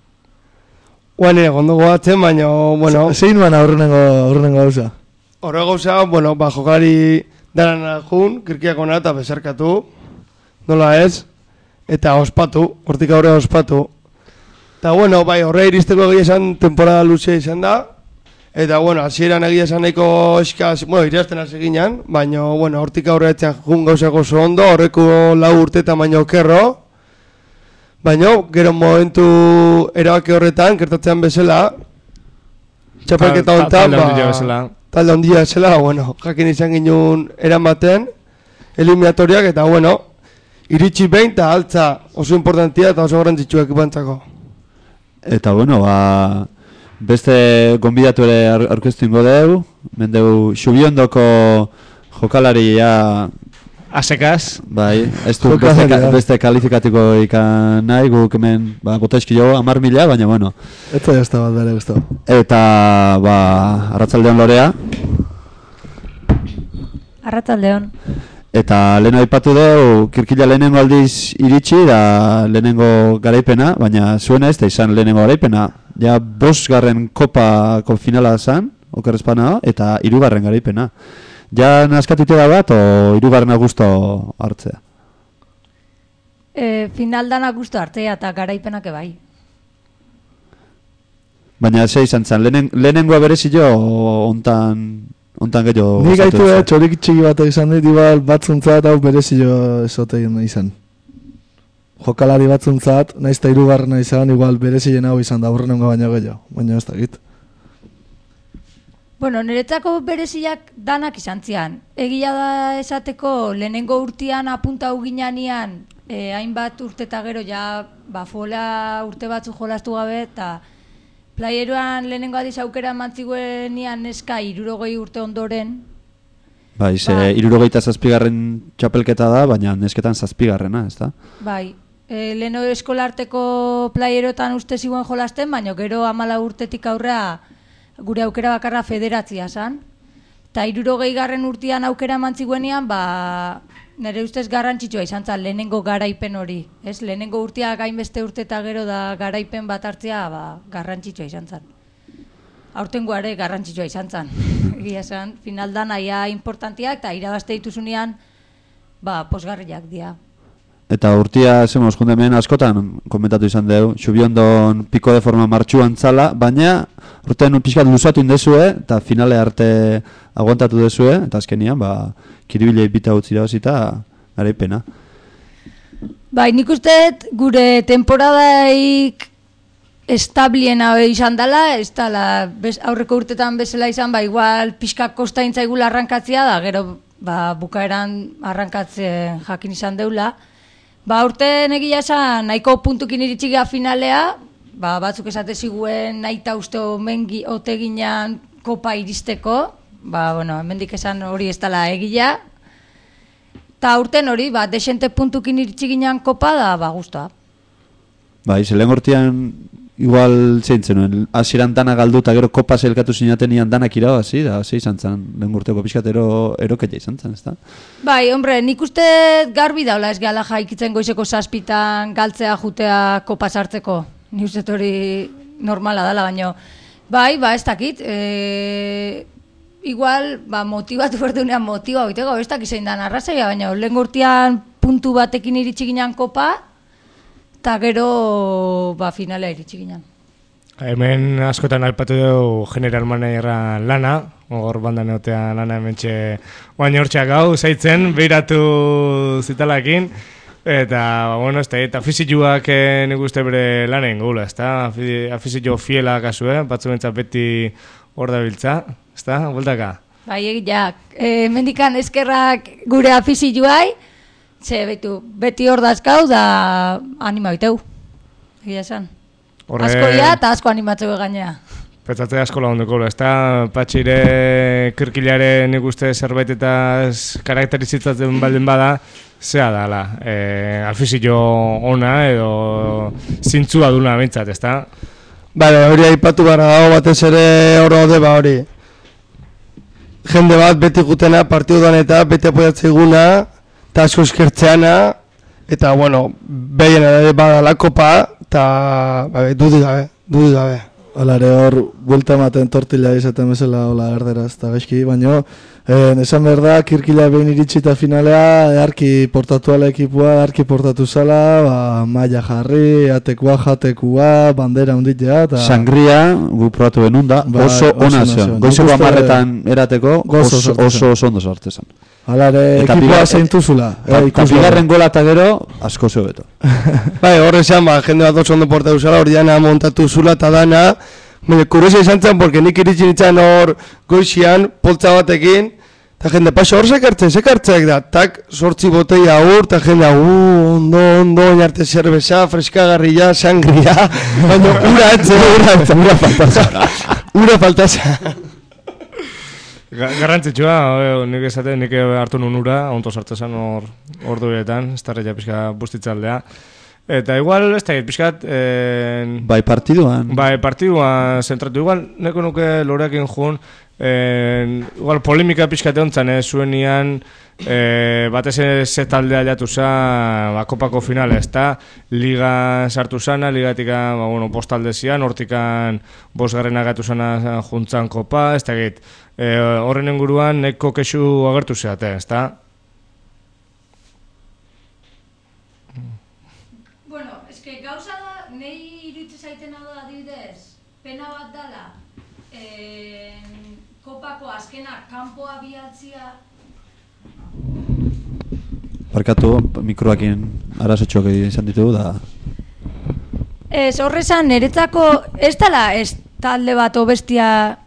Guan ere, gondo goatzen, baina, bueno... Zein nuen aurrenengo, aurrenengo gauza? Horre gauza, bueno, ba, jokalari daran jun, kirkiako nahi eta besarkatu, nola ez, eta ospatu, hortik aurre ospatu. Eta, bueno, bai, horre iristeko egia esan temporada luzea izan da, eta, bueno, hasieran egia esan nahiko eskaz, bueno, irazten hasi ginen, baina, bueno, hortik aurre etxean jun gauzako oso ondo, horreko lau urte eta baino okerro, baina, gero momentu erabaki horretan, gertatzean bezala, txapelketa honetan, ba, talde handia bezala, bueno, jakin izan ginen eramaten, eliminatoriak, eta, bueno, iritsi behin eta altza oso importantia eta oso garrantzitsua ekipantzako. Eta, bueno, ba, beste gonbidatu ere aurkeztu ingo dugu, mendeu Xubiondoko jokalaria... Asekaz. Bai, ez du beste, beste kalifikatiko ikan nahi, guk hemen, ba, botaizki jo, amar mila, baina, bueno. Eta jazta bat bere guztu. Eta, ba, arratsaldeon Lorea. Arratsaldeon. Eta lehen aipatu dugu, Kirkila lehenengo aldiz iritsi, da lehenengo garaipena, baina zuena ez da izan lehenengo garaipena. Ja, bosgarren kopako finala zan, okerrezpana, eta hirugarren garaipena. Ja naskatute da bat, o hirugarrena gusto hartzea? E, finaldana gusto hartzea eta garaipenak bai. Baina ze izan zen, lehenen, lehenengoa berezio ontan, ontan gehiago... Nik gaitu eh, txorik txiki bat izan dit, igual batzuntzat hau berezio esotein izan. jokalari batzuntzat, naiz eta hirugarrena izan, igual berezien hau izan da aurrenengo baino gehiago, baina ez dakit. Bueno, niretzako bereziak danak izan zian. Egia da esateko lehenengo urtean apuntau ginean, eh, hainbat urte eta gero ja ba, fola urte batzu jolastu gabe, eta playeroan lehenengo adiz aukera mantziguenian neska hirurogei urte ondoren. Bai, ze Ba. hirurogeita zazpigarren txapelketa da, baina nesketan zazpigarrena, ez da? Bai, e, leheno eskolarteko playerotan uste ziuen jolasten, baina gero amala urtetik aurrea gure aukera bakarra federatzia zan. Eta hirurogei garren urtean aukera mantziguenean, ba, nire ustez garrantzitsua izan zan lehenengo garaipen hori. Ez? Lehenengo urtea gainbeste urte eta gero da garaipen bat hartzea ba, garrantzitsua izan zan. Aurtengo ere garrantzitsua izan zan. Egia esan, finaldan aia importantiak eta irabazte dituzunean ba, posgarriak dira. Eta urtia, zemos, junde hemen askotan komentatu izan deu, Xubiondon piko de forma martxuan zala, baina urtean pixkat luzatu indezue, eta finale arte aguantatu dezue, eta azkenian, ba, kiribilei bita utzi irabazita, garaipena. Bai, nik uste gure temporadaik establiena izan dela, ez dela bez, aurreko urtetan bezala izan, ba, igual pixka kosta intzaigula arrankatzea da, gero ba, bukaeran arrankatzen jakin izan deula. Ba, urten egia esan, nahiko puntukin iritxigea finalea, ba, batzuk esate ziguen nahi eta uste omengi oteginan kopa iristeko, ba, bueno, hemendik esan hori ez dela egia. Ta urten hori, ba, desente puntukin iritxiginan kopa da, ba, guztua. Bai, zelen urtean, igual zein zenuen, hasieran dana galdu eta gero kopa zelkatu zinatenian danak irabazi, da, ze izan zen, lehen urteko pixkat ero, eroketa izan zen, ez da? Bai, hombre, nik uste garbi daula ez gehala jaikitzen goizeko zazpitan galtzea jutea kopa sartzeko. Nik uste hori normala dela, baino. Bai, ba, ez dakit, e, igual, ba, motibatu berdunean motiba oiteko, ez dakit zein dan arrazaia, baina lehen urtean puntu batekin iritsi ginen kopa, eta gero ba, finalea iritsi ginen. Hemen askotan aipatu dugu general managera lana, ogor bandan egotea lana hementxe baina hortxak gau, zaitzen, behiratu zitalakin, eta, bueno, ez da, eta afizioak eh, nik uste bere lanen gula, ez da, afizio fiela kasue, batzu bentzat beti hor da biltza, ez da, bueltaka? Bai, egiak, e, mendikan eskerrak gure afizioai, ze betu, beti hor dazkau da anima biteu, egia esan. Horre... Asko ia eta asko animatzeu gainea. Petzatze asko lagundeko, ez da, patxire kirkilare nik uste zerbait eta karakterizitzatzen baldin bada, zea dala, e, alfizio ona edo zintzua duna bintzat, ez da? Bale, hori aipatu gara dago batez ere hor daude ba hori. Jende bat beti gutena partidudan eta beti apoiatzea iguna, eta asko eskertzeana, eta, bueno, behien ere badala kopa, eta, ba, dudik gabe, dudik gabe. Hala ere hor, buelta ematen tortila izaten bezala hola erderaz eta gaizki, baina eh, esan behar da, kirkila behin iritsi eta finalea, earki portatu ala ekipua, earki portatu zala, ba, maila jarri, atekua, jatekua, bandera hunditea, eta... Sangria, gu probatu benun da, Ba, oso oso ona ona zion. zion. Goizeko Nik uste- amarretan erateko, Gozo oso sortu zen. oso, oso ondo sortu zen. Hala ere, Eta ekipua bigar- zeintuzula. Eta Eh, eta bigarren gola eta gero, asko zeo beto. Bai, horre esan, ba, jende bat oso ondo portatu zala, hori dana montatu zula eta dana, baina kuriosia izan zen, porque nik iritsi nintzen hor goizian, poltza batekin, eta jende, paso, hor sekartzen, sekartzeak da, tak, sortzi botella hor, eta jende, uh, ondo, ondo, oinarte zerbeza, freskagarria, sangria, baina ura etze, ura etze, ura faltaza, ura faltaza. Ga- Garrantzitsua, eh, nik esaten, nik hartu nun ura, onto sartzezan hor orduetan, ez tarreia pixka bustitzaldea. Eta igual, ez da, pixkat, eh, Bai, partiduan. bai, partidua zentratu, igual, neko nuke loreakin jun, eh, igual polemika pixkat egontzan, eh, zuenian, eh, batez ere ze taldea jatu za, ba, kopako finale, ez da, liga sartu zana, ligatika, ba, bueno, postalde zian, hortikan bosgarren agatu zana juntzan kopa, ez da git, eh, horren inguruan neko kexu agertu zeate, ez da? Bueno, eske gauza da, nahi iritsi zaiten hau da adibidez, pena bat dala, eh, kopako azkenak kanpoa bialtzia, Barkatu, mikroakin arazotxoak izan ditugu da... Ez, horrezan, niretzako, ez dala, ez talde bat obestia...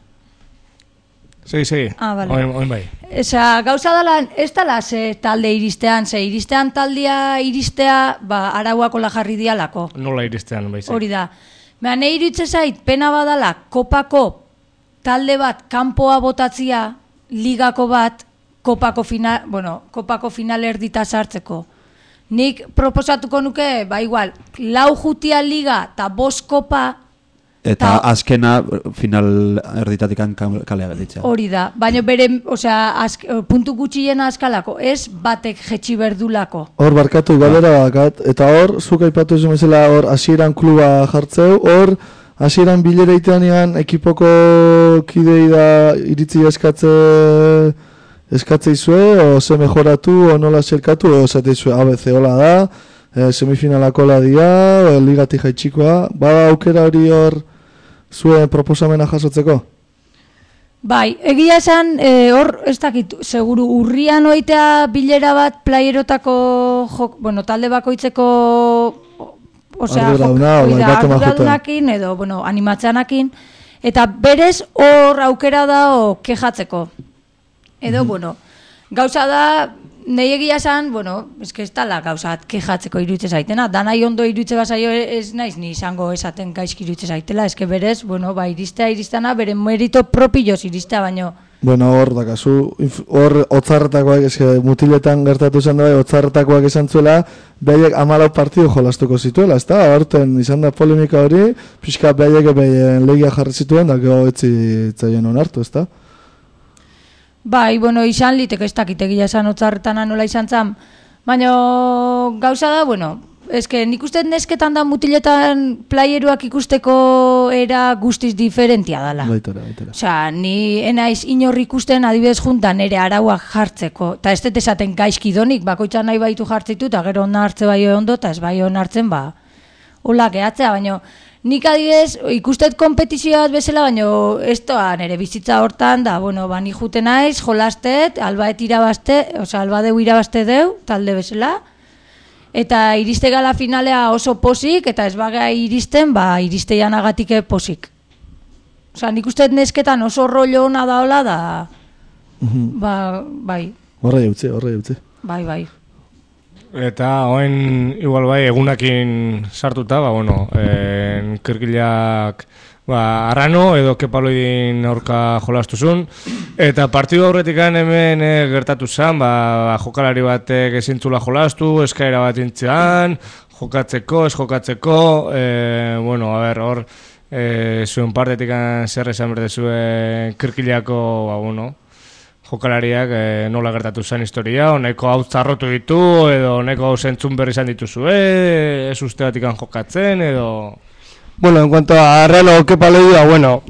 Segi, segi, Ah, vale. oin, oin bai. Eza, gauza dala, ez dala ze talde iristean, ze iristean taldea iristea, ba, arauako la jarri dialako. Nola iristean, bai. Hori da. Baina nahi iritze zait, pena badala, kopako talde bat kanpoa botatzia, ligako bat, kopako final, bueno, kopako final erdita sartzeko. Nik proposatuko nuke, ba igual, lau jutia liga eta bost kopa, Eta Ta- azkena final erditatikan kalea gelditzea. hori da. Baina bere, osea, azk, puntu gutxiena askalako, ez batek jetxi berdulako. Hor barkatu galera bakat, eta hor, zuk aipatu ezu mesela hor hasieran kluba jartzeu, hor hasieran bilera iteanean ekipoko kidei da iritzi eskatze eskatze izue, o ze mejoratu, o nola zelkatu, o zate izue, A B C hola da, e, semifinalako la dia, o ligatik jaitsikoa, bada aukera hori hor zuen proposamena jasotzeko? Bai, egia esan, e, hor, ez dakit, seguru urrian oitea bilera bat playerotako, jok, bueno, talde bakoitzeko, osea, Arduraduna, jok- bai, hori da, bate majuten. arduradunakin, edo, bueno, animatzanakin, eta berez hor aukera da o kejatzeko. Edo, bueno, gauza da, nahi egia esan, bueno, eske ez dala gauza kejatzeko iruditze zaitena, danai ondo iruditze bazaio ez naiz ni izango esaten gaizki iruditze zaitela, eske berez, bueno, ba, iristea iristana, bere merito propioz iristea, baino, Bueno, hor dakazu, inf- hor otzarretakoak, eske mutiletan gertatu zen da, otzarretakoak esan zuela, behaiek amalau partidu jolastuko zituela, ezta? Horten izan da polemika hori, pixka behaiek behaien legia jarri zituen, da gero etzi zaien onartu, ezta? bai, bueno, izan liteke ez dakit egia esan otzarretan nola izan zan, baina gauza da, bueno, eske nik uste nesketan da mutiletan playeruak ikusteko era guztiz diferentia dala. Baitara, baitara. Osea, ni enaiz inor ikusten adibidez juntan ere arauak jartzeko, eta ez dut esaten gaizki donik, bakoitza nahi baitu jartzitu, eta gero ona hartze bai ondo, eta ez bai on hartzen, ba, hola gehatzea, baina nik adibidez ikustet kompetizio bat bezala, baina ez doa nere bizitza hortan, da, bueno, ba, ni juten naiz, jolastet, albaet irabazte, osea, albadeu irabazte deu, talde bezala, eta iriste gala finalea oso posik, eta ez baga iristen, ba, iriste janagatike posik. Osea, nik uste nesketan oso rollo ona da hola, da, ba, bai, Horra jautze, horra jautze. bai, bai. Eta oen igual bai egunakin sartuta, ba bueno, en kirkilak ba Arrano edo Kepaloidin aurka jolastuzun eta partidu aurretikan hemen eh, gertatu zen, ba, jokalari batek ezintzula jolastu, eskaera bat intzean, jokatzeko, ez jokatzeko, eh, bueno, a ber, hor eh, zuen partetikan zer esan berde zuen kirkilako, ba bueno, jokalariak eh, nola gertatu zen historia, honeko hau zarrotu ditu, edo honeko hau zentzun berri izan dituzue, ez uste batikan jokatzen, edo... Bueno, en cuanto a Arrano Kepa Leida, bueno,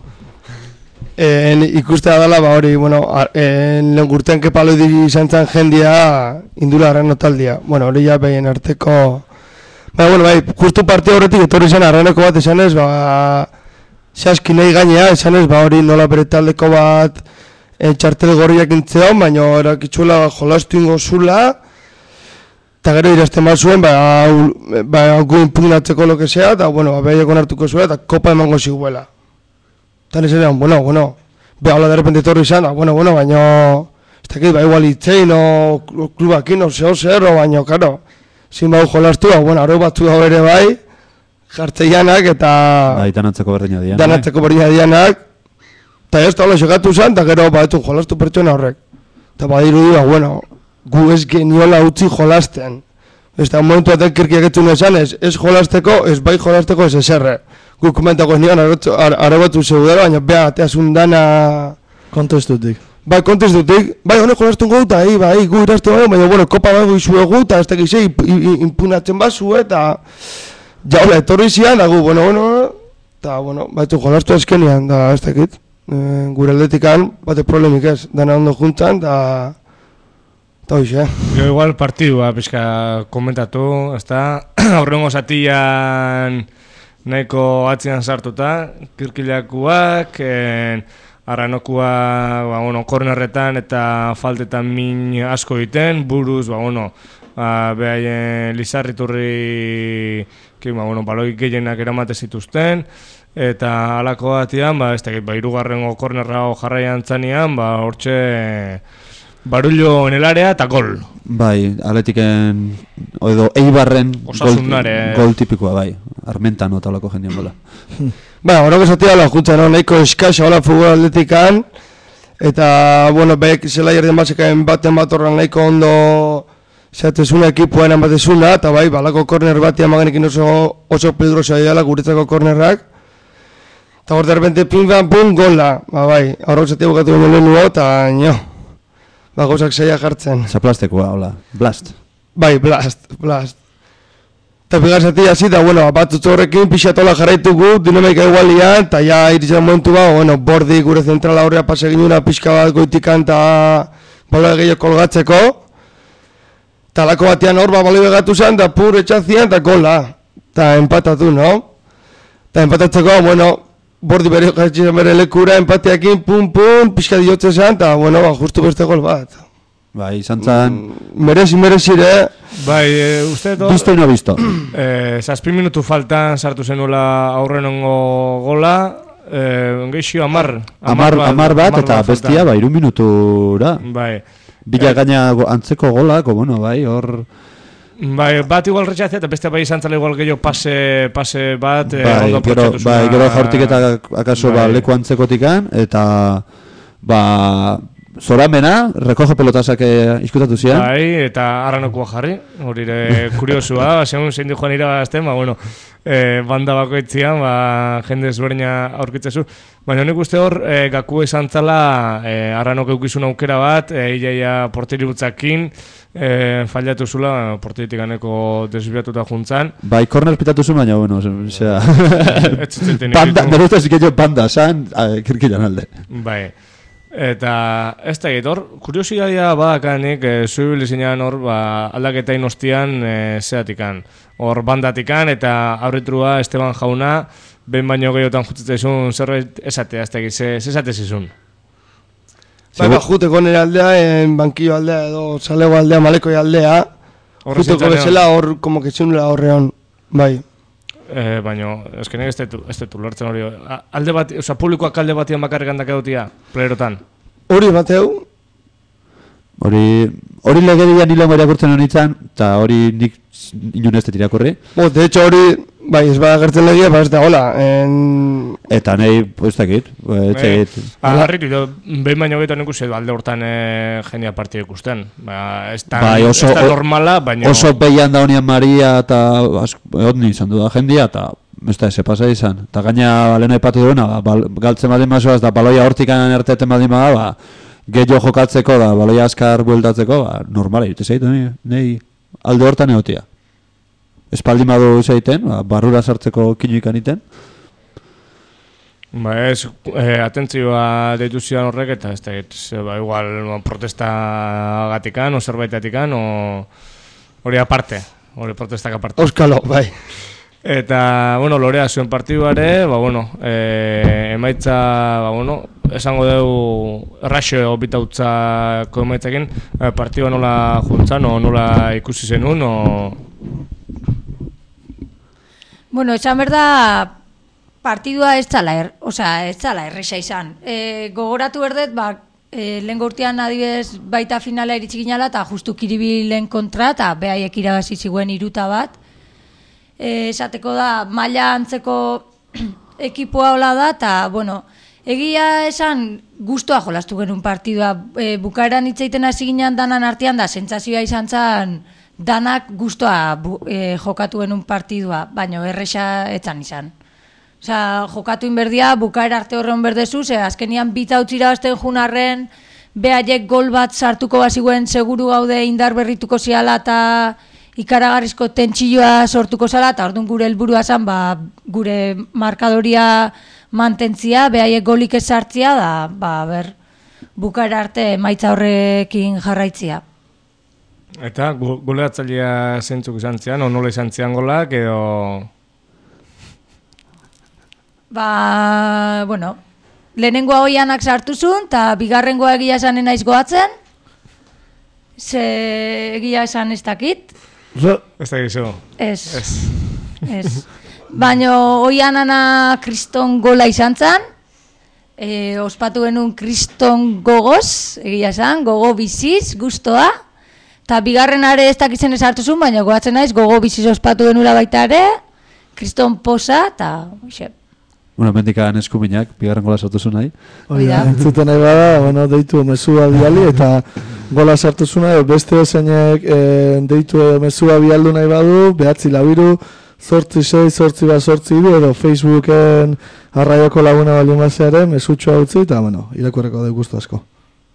en, ikustea dela, ba hori, bueno, a- en lehen gurten Kepa Leida izan zen jendia indula Arrano taldia. Bueno, hori ja behien arteko... Ba, bueno, bai, justu parte horretik etorri zen Arranoko bat esanez, ba... Zehazki nahi gainea, esanez, ba hori nola bere taldeko bat e, txartel gorriak intzeon, baina erakitzuela jolastu ingo zula, eta gero irazten bat zuen, ba, hau- ba, gu impugnatzeko lo que sea, eta, bueno, behaiek onartuko zuela, eta kopa emango ziguela. Eta nesenean, bueno, bueno, beha hola derrepente torri izan, da, bueno, bueno, baina, ez dakit, ba, igual itzein, o klu- klubakin, o zeo zer, o baina, karo, zin bau jolastu, ba, bueno, arau batzu hau ere bai, jartzeianak, eta Bai, danatzeko berdina dian. danatzeko berdina dianak, eta ez da hola xokatu zen, eta gero, ba, etu jolastu pertsona horrek. Eta badirudi, ba, bueno, gu ez geniola utzi jolasten. Ez da, momentu batek kirkiak etzun esan, ez, ez jolasteko, ez bai jolasteko ez eserre. Gu komentako ez nian arabatu zeudela, baina beha, ateazun dana... Kontestutik. Bai, kontestutik, bai, honek jolastun gau, eta hi, bai, gu irazte bai, baina, bueno, kopa bai izuegu, eta ez dakize, impunatzen bazu, eta... Ja, hola, etorri zian, da gu, bueno, bueno, eta, bueno, baitu jolastu azkenian, da, ez dakit. E, gure aldetikan, bate problemik ez, dana ondo juntzan, da... Eta hoxe, Jo igual partidua pixka komentatu, ezta? Aurrengo zatian nahiko atzian sartuta, kirkilakuak, en, Arranokua, ba, bueno, kornerretan eta faltetan min asko egiten, buruz, ba, bueno, ba, behaien Lizarriturri, ki, ba, bueno, baloi gehienak eramate zituzten, eta halako batian, ba, ez dakit, ba, irugarrengo kornerra jarraian zanean, ba, hortxe barullo en el área eta gol. Bai, Atletiken, edo Eibarren gol, gol tipikoa, bai, Armentan eta olako jendean gola. Ba, horok esatia la jutza, no? Nahiko eskaxa hola futbol Atletikan, eta, bueno, behek zela jerden batzekaen baten bat horren nahiko ondo zatezuna ekipoen batezuna, eta bai, balako korner batia maganekin oso, oso peligrosa dela guretzako kornerrak. Eta hor derbente ping bam pum gola, ba bai, horrek zatea bukatu ginen lehen nuo, eta nio, ba gauzak zaila jartzen. Zaplastekoa, hola, blast. Bai, blast, blast. Eta bigar zatea hasi, da, bueno, batutzu horrekin pixatola jarraitugu, dinamika igualian, eta ja iritzen momentu ba, bueno, bordi gure zentrala horrea pase ginuna pixka bat goitikan eta baloa gehiago kolgatzeko. Eta lako batean hor, ba, baloi begatu zen, da pur etxazian, eta gola. Eta empatatu, no? Eta empatatzeko, bueno, bordi bere jartzen bere lekura, empateakin, pum, pum, pixka diotze zen, eta, bueno, ba, justu beste gol bat. Bai, izan zan... Mm, merezi, merezire. Bai, e, uste to... Visto y no visto. E, zazpi minutu faltan sartu zenula aurrenongo gola, e, geixio amar. Amar, amar, amar bat, eta bestia, bai, irun minutura. Bai. Bila gaina antzeko golako, bueno, bai, hor... Bai, bat igual retxatzea, eta beste bai izan zela igual gehiago pase, pase bat, bai, ondo gero, bai, gero jaurtik eta akaso bai. Ba, leku antzekotikan, eta ba, zoramena, rekojo pelotazak izkutatu zian. Bai, eta arranokoa jarri, hori ere kuriosua, segun zein du joan irabazten, ba, bueno, e, banda bakoitzian, ba, jende ezberdina aurkitzezu. Baina nik uste hor, e, gaku esan zala, e, arranok eukizun aukera bat, e, iaia porteri butzakin, e, fallatu zula, porteritik ganeko desbiatuta juntzan. Bai, korner pitatu zuen, baina, bueno, osea... Banda, nire ustez gehiago banda, zan, kirkilan alde. Bai. Eta ez da egit, hor, kuriosidadia badakanik, e, zubil izinean hor, ba, aldaketain ostian e, zeatikan. Hor bandatikan eta aurritrua Esteban Jauna, behin baino gehiotan jutzitzezun zerbait esatea, ez da egit, ze esatezizun. Bai, ba, juteko nire aldea, en bankillo aldea edo salego aldea, maleko aldea, juteko bezala hor, como que txunula horrean, bai. Eh, baina, eskenek ez detu, ez detu lortzen hori. Alde bat, oza, publikoak alde batian bakarrik handak edutia, plerotan. Hori bateu? Hori, hori legedian nilango irakurtzen honitzen, eta hori nik inun ez irakurri. Bo, de hecho hori, bai, ez bada gertzen legia, ba ez da, hola. En... Eta nahi, ez dakit, ez dakit. Agarrit, behin baino gaitu nik uste alde hortan e, jenia partida ikusten. Ba, ez da bai, oso, normala, baina... Oso behian da honian Maria eta honi izan du da jendia, eta ez da, eze pasa izan. Eta gaina lehen aipatu duena, ba, galtzen badin mazoaz, da baloia hortikan erteten badin bada, ba, gehiago jokatzeko, da baloia askar bueltatzeko, ba, normala, irte zeitu, nahi alde hortan egotia. Espaldi madu zeiten, ba, barrura sartzeko kinu ikaniten. Ba ez, eh, atentzioa deitu zidan horrek, eta ez da, ba, igual no, protesta gatikan, o zerbaitatikan, o hori aparte, hori protestak aparte. Euskalo, bai. Eta, bueno, lorea zuen partiduare, ba, bueno, eh, emaitza, ba, bueno, esango dugu erraxo bitautzako emaitzakin, eh, partidua nola juntzan, o nola ikusi zenun, o... Bueno, esan berda, partidua ez zala, er, osea, ez zala erresa izan. E, gogoratu berdet, ba, e, lehen gortean adibidez baita finala iritsi ginala, eta justu Kiribilen kontra, eta behaiek irabazi ziguen iruta bat. E, esateko da, maila antzeko ekipoa hola da, eta, bueno, egia esan gustoa jolastu genuen partidua. E, bukaeran hitzeiten hasi ginen danan artean, da, sentsazioa izan zen, danak gustoa e, jokatu genuen partidua, baina erresa etzan izan. Osa, jokatu inberdia, bukaer arte horren berdezu, ze azkenian bita utzira bazten junarren, behaiek gol bat sartuko baziguen seguru gaude indar berrituko ziala eta ikaragarrizko tentsilloa sortuko zala, eta orduan gure helburua zen, ba, gure markadoria mantentzia, behaiek golik ez sartzia, da, ba, ber, bukaer arte maitza horrekin jarraitzia. Eta goleatzailea zentzuk izan zian, o nola izan zian golak, edo... Ba, bueno, lehenengoa hoianak sartu zuen, eta bigarrengoa egia esanen naiz goatzen, ze egia esan ez dakit. Ez da gizu. Ez. Ez. Baina oian ana kriston gola izan zen, e, ospatu genuen kriston gogoz, egia esan, gogo biziz, gustoa, eta bigarrenare ez dakitzen ez hartu zuen, baina goatzen naiz, gogo biziz ospatu genuela baita ere, kriston posa, eta xe. Bueno, mendikan eskuminak, bigarren gola sartu zuen nahi. Oida, entzuten nahi bada, bueno, deitu mezua biali, eta gola sartu zuen beste zeinek e, deitu mezua bialdu nahi badu, behatzi labiru, zortzi sei, zortzi bat, zortzi iru, edo Facebooken arraioko laguna baldin bazearen, mesutxoa utzi, eta, bueno, irakurreko da gustu asko.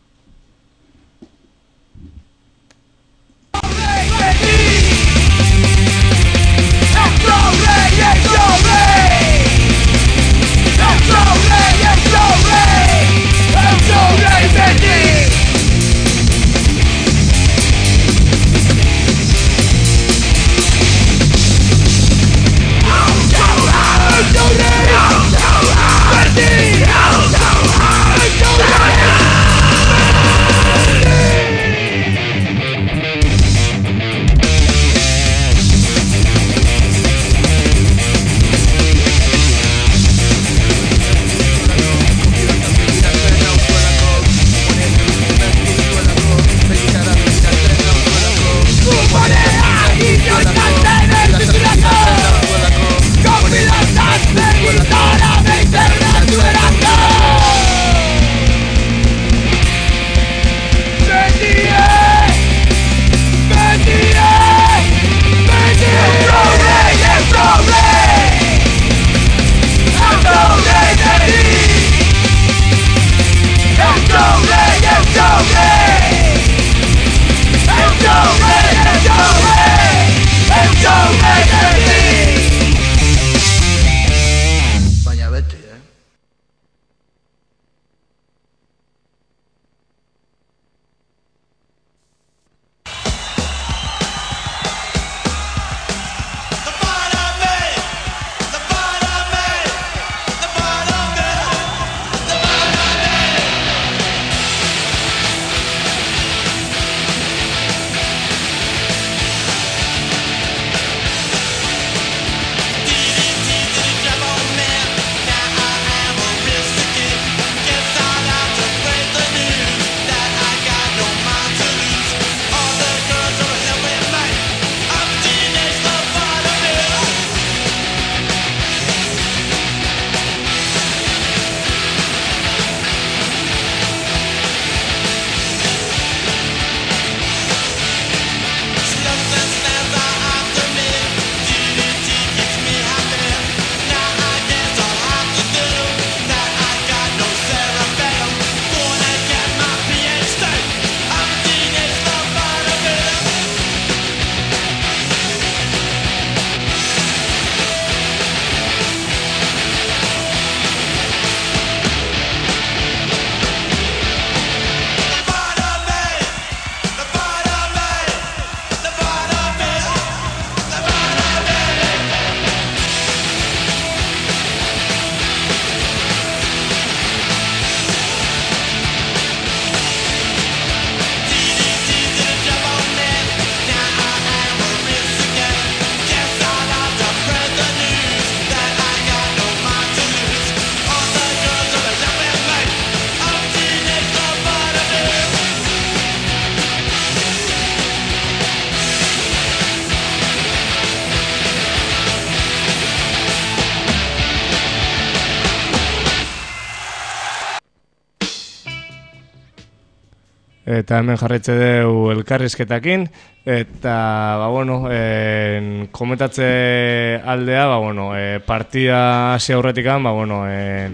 Eta hemen jarretze dugu elkarrizketakin, eta, ba, bueno, en, komentatze aldea, ba, bueno, e, partida hasi aurretikan, ba, bueno, e,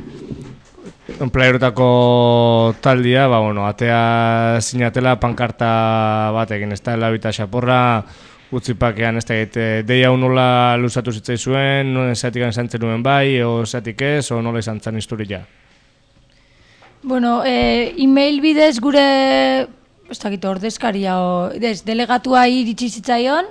enplaierotako taldia, ba, bueno, atea sinatela pankarta batekin, ez da, labita xaporra, utzipakean, ez da, deia hau nola luzatu zitzai zuen, non esatik izan zenuen bai, o esatik ez, o nola izan zen historia? Bueno, eh, e-mail bidez gure, ez dakit, ordezkaria, o, ez, delegatua iritsi zitzaion,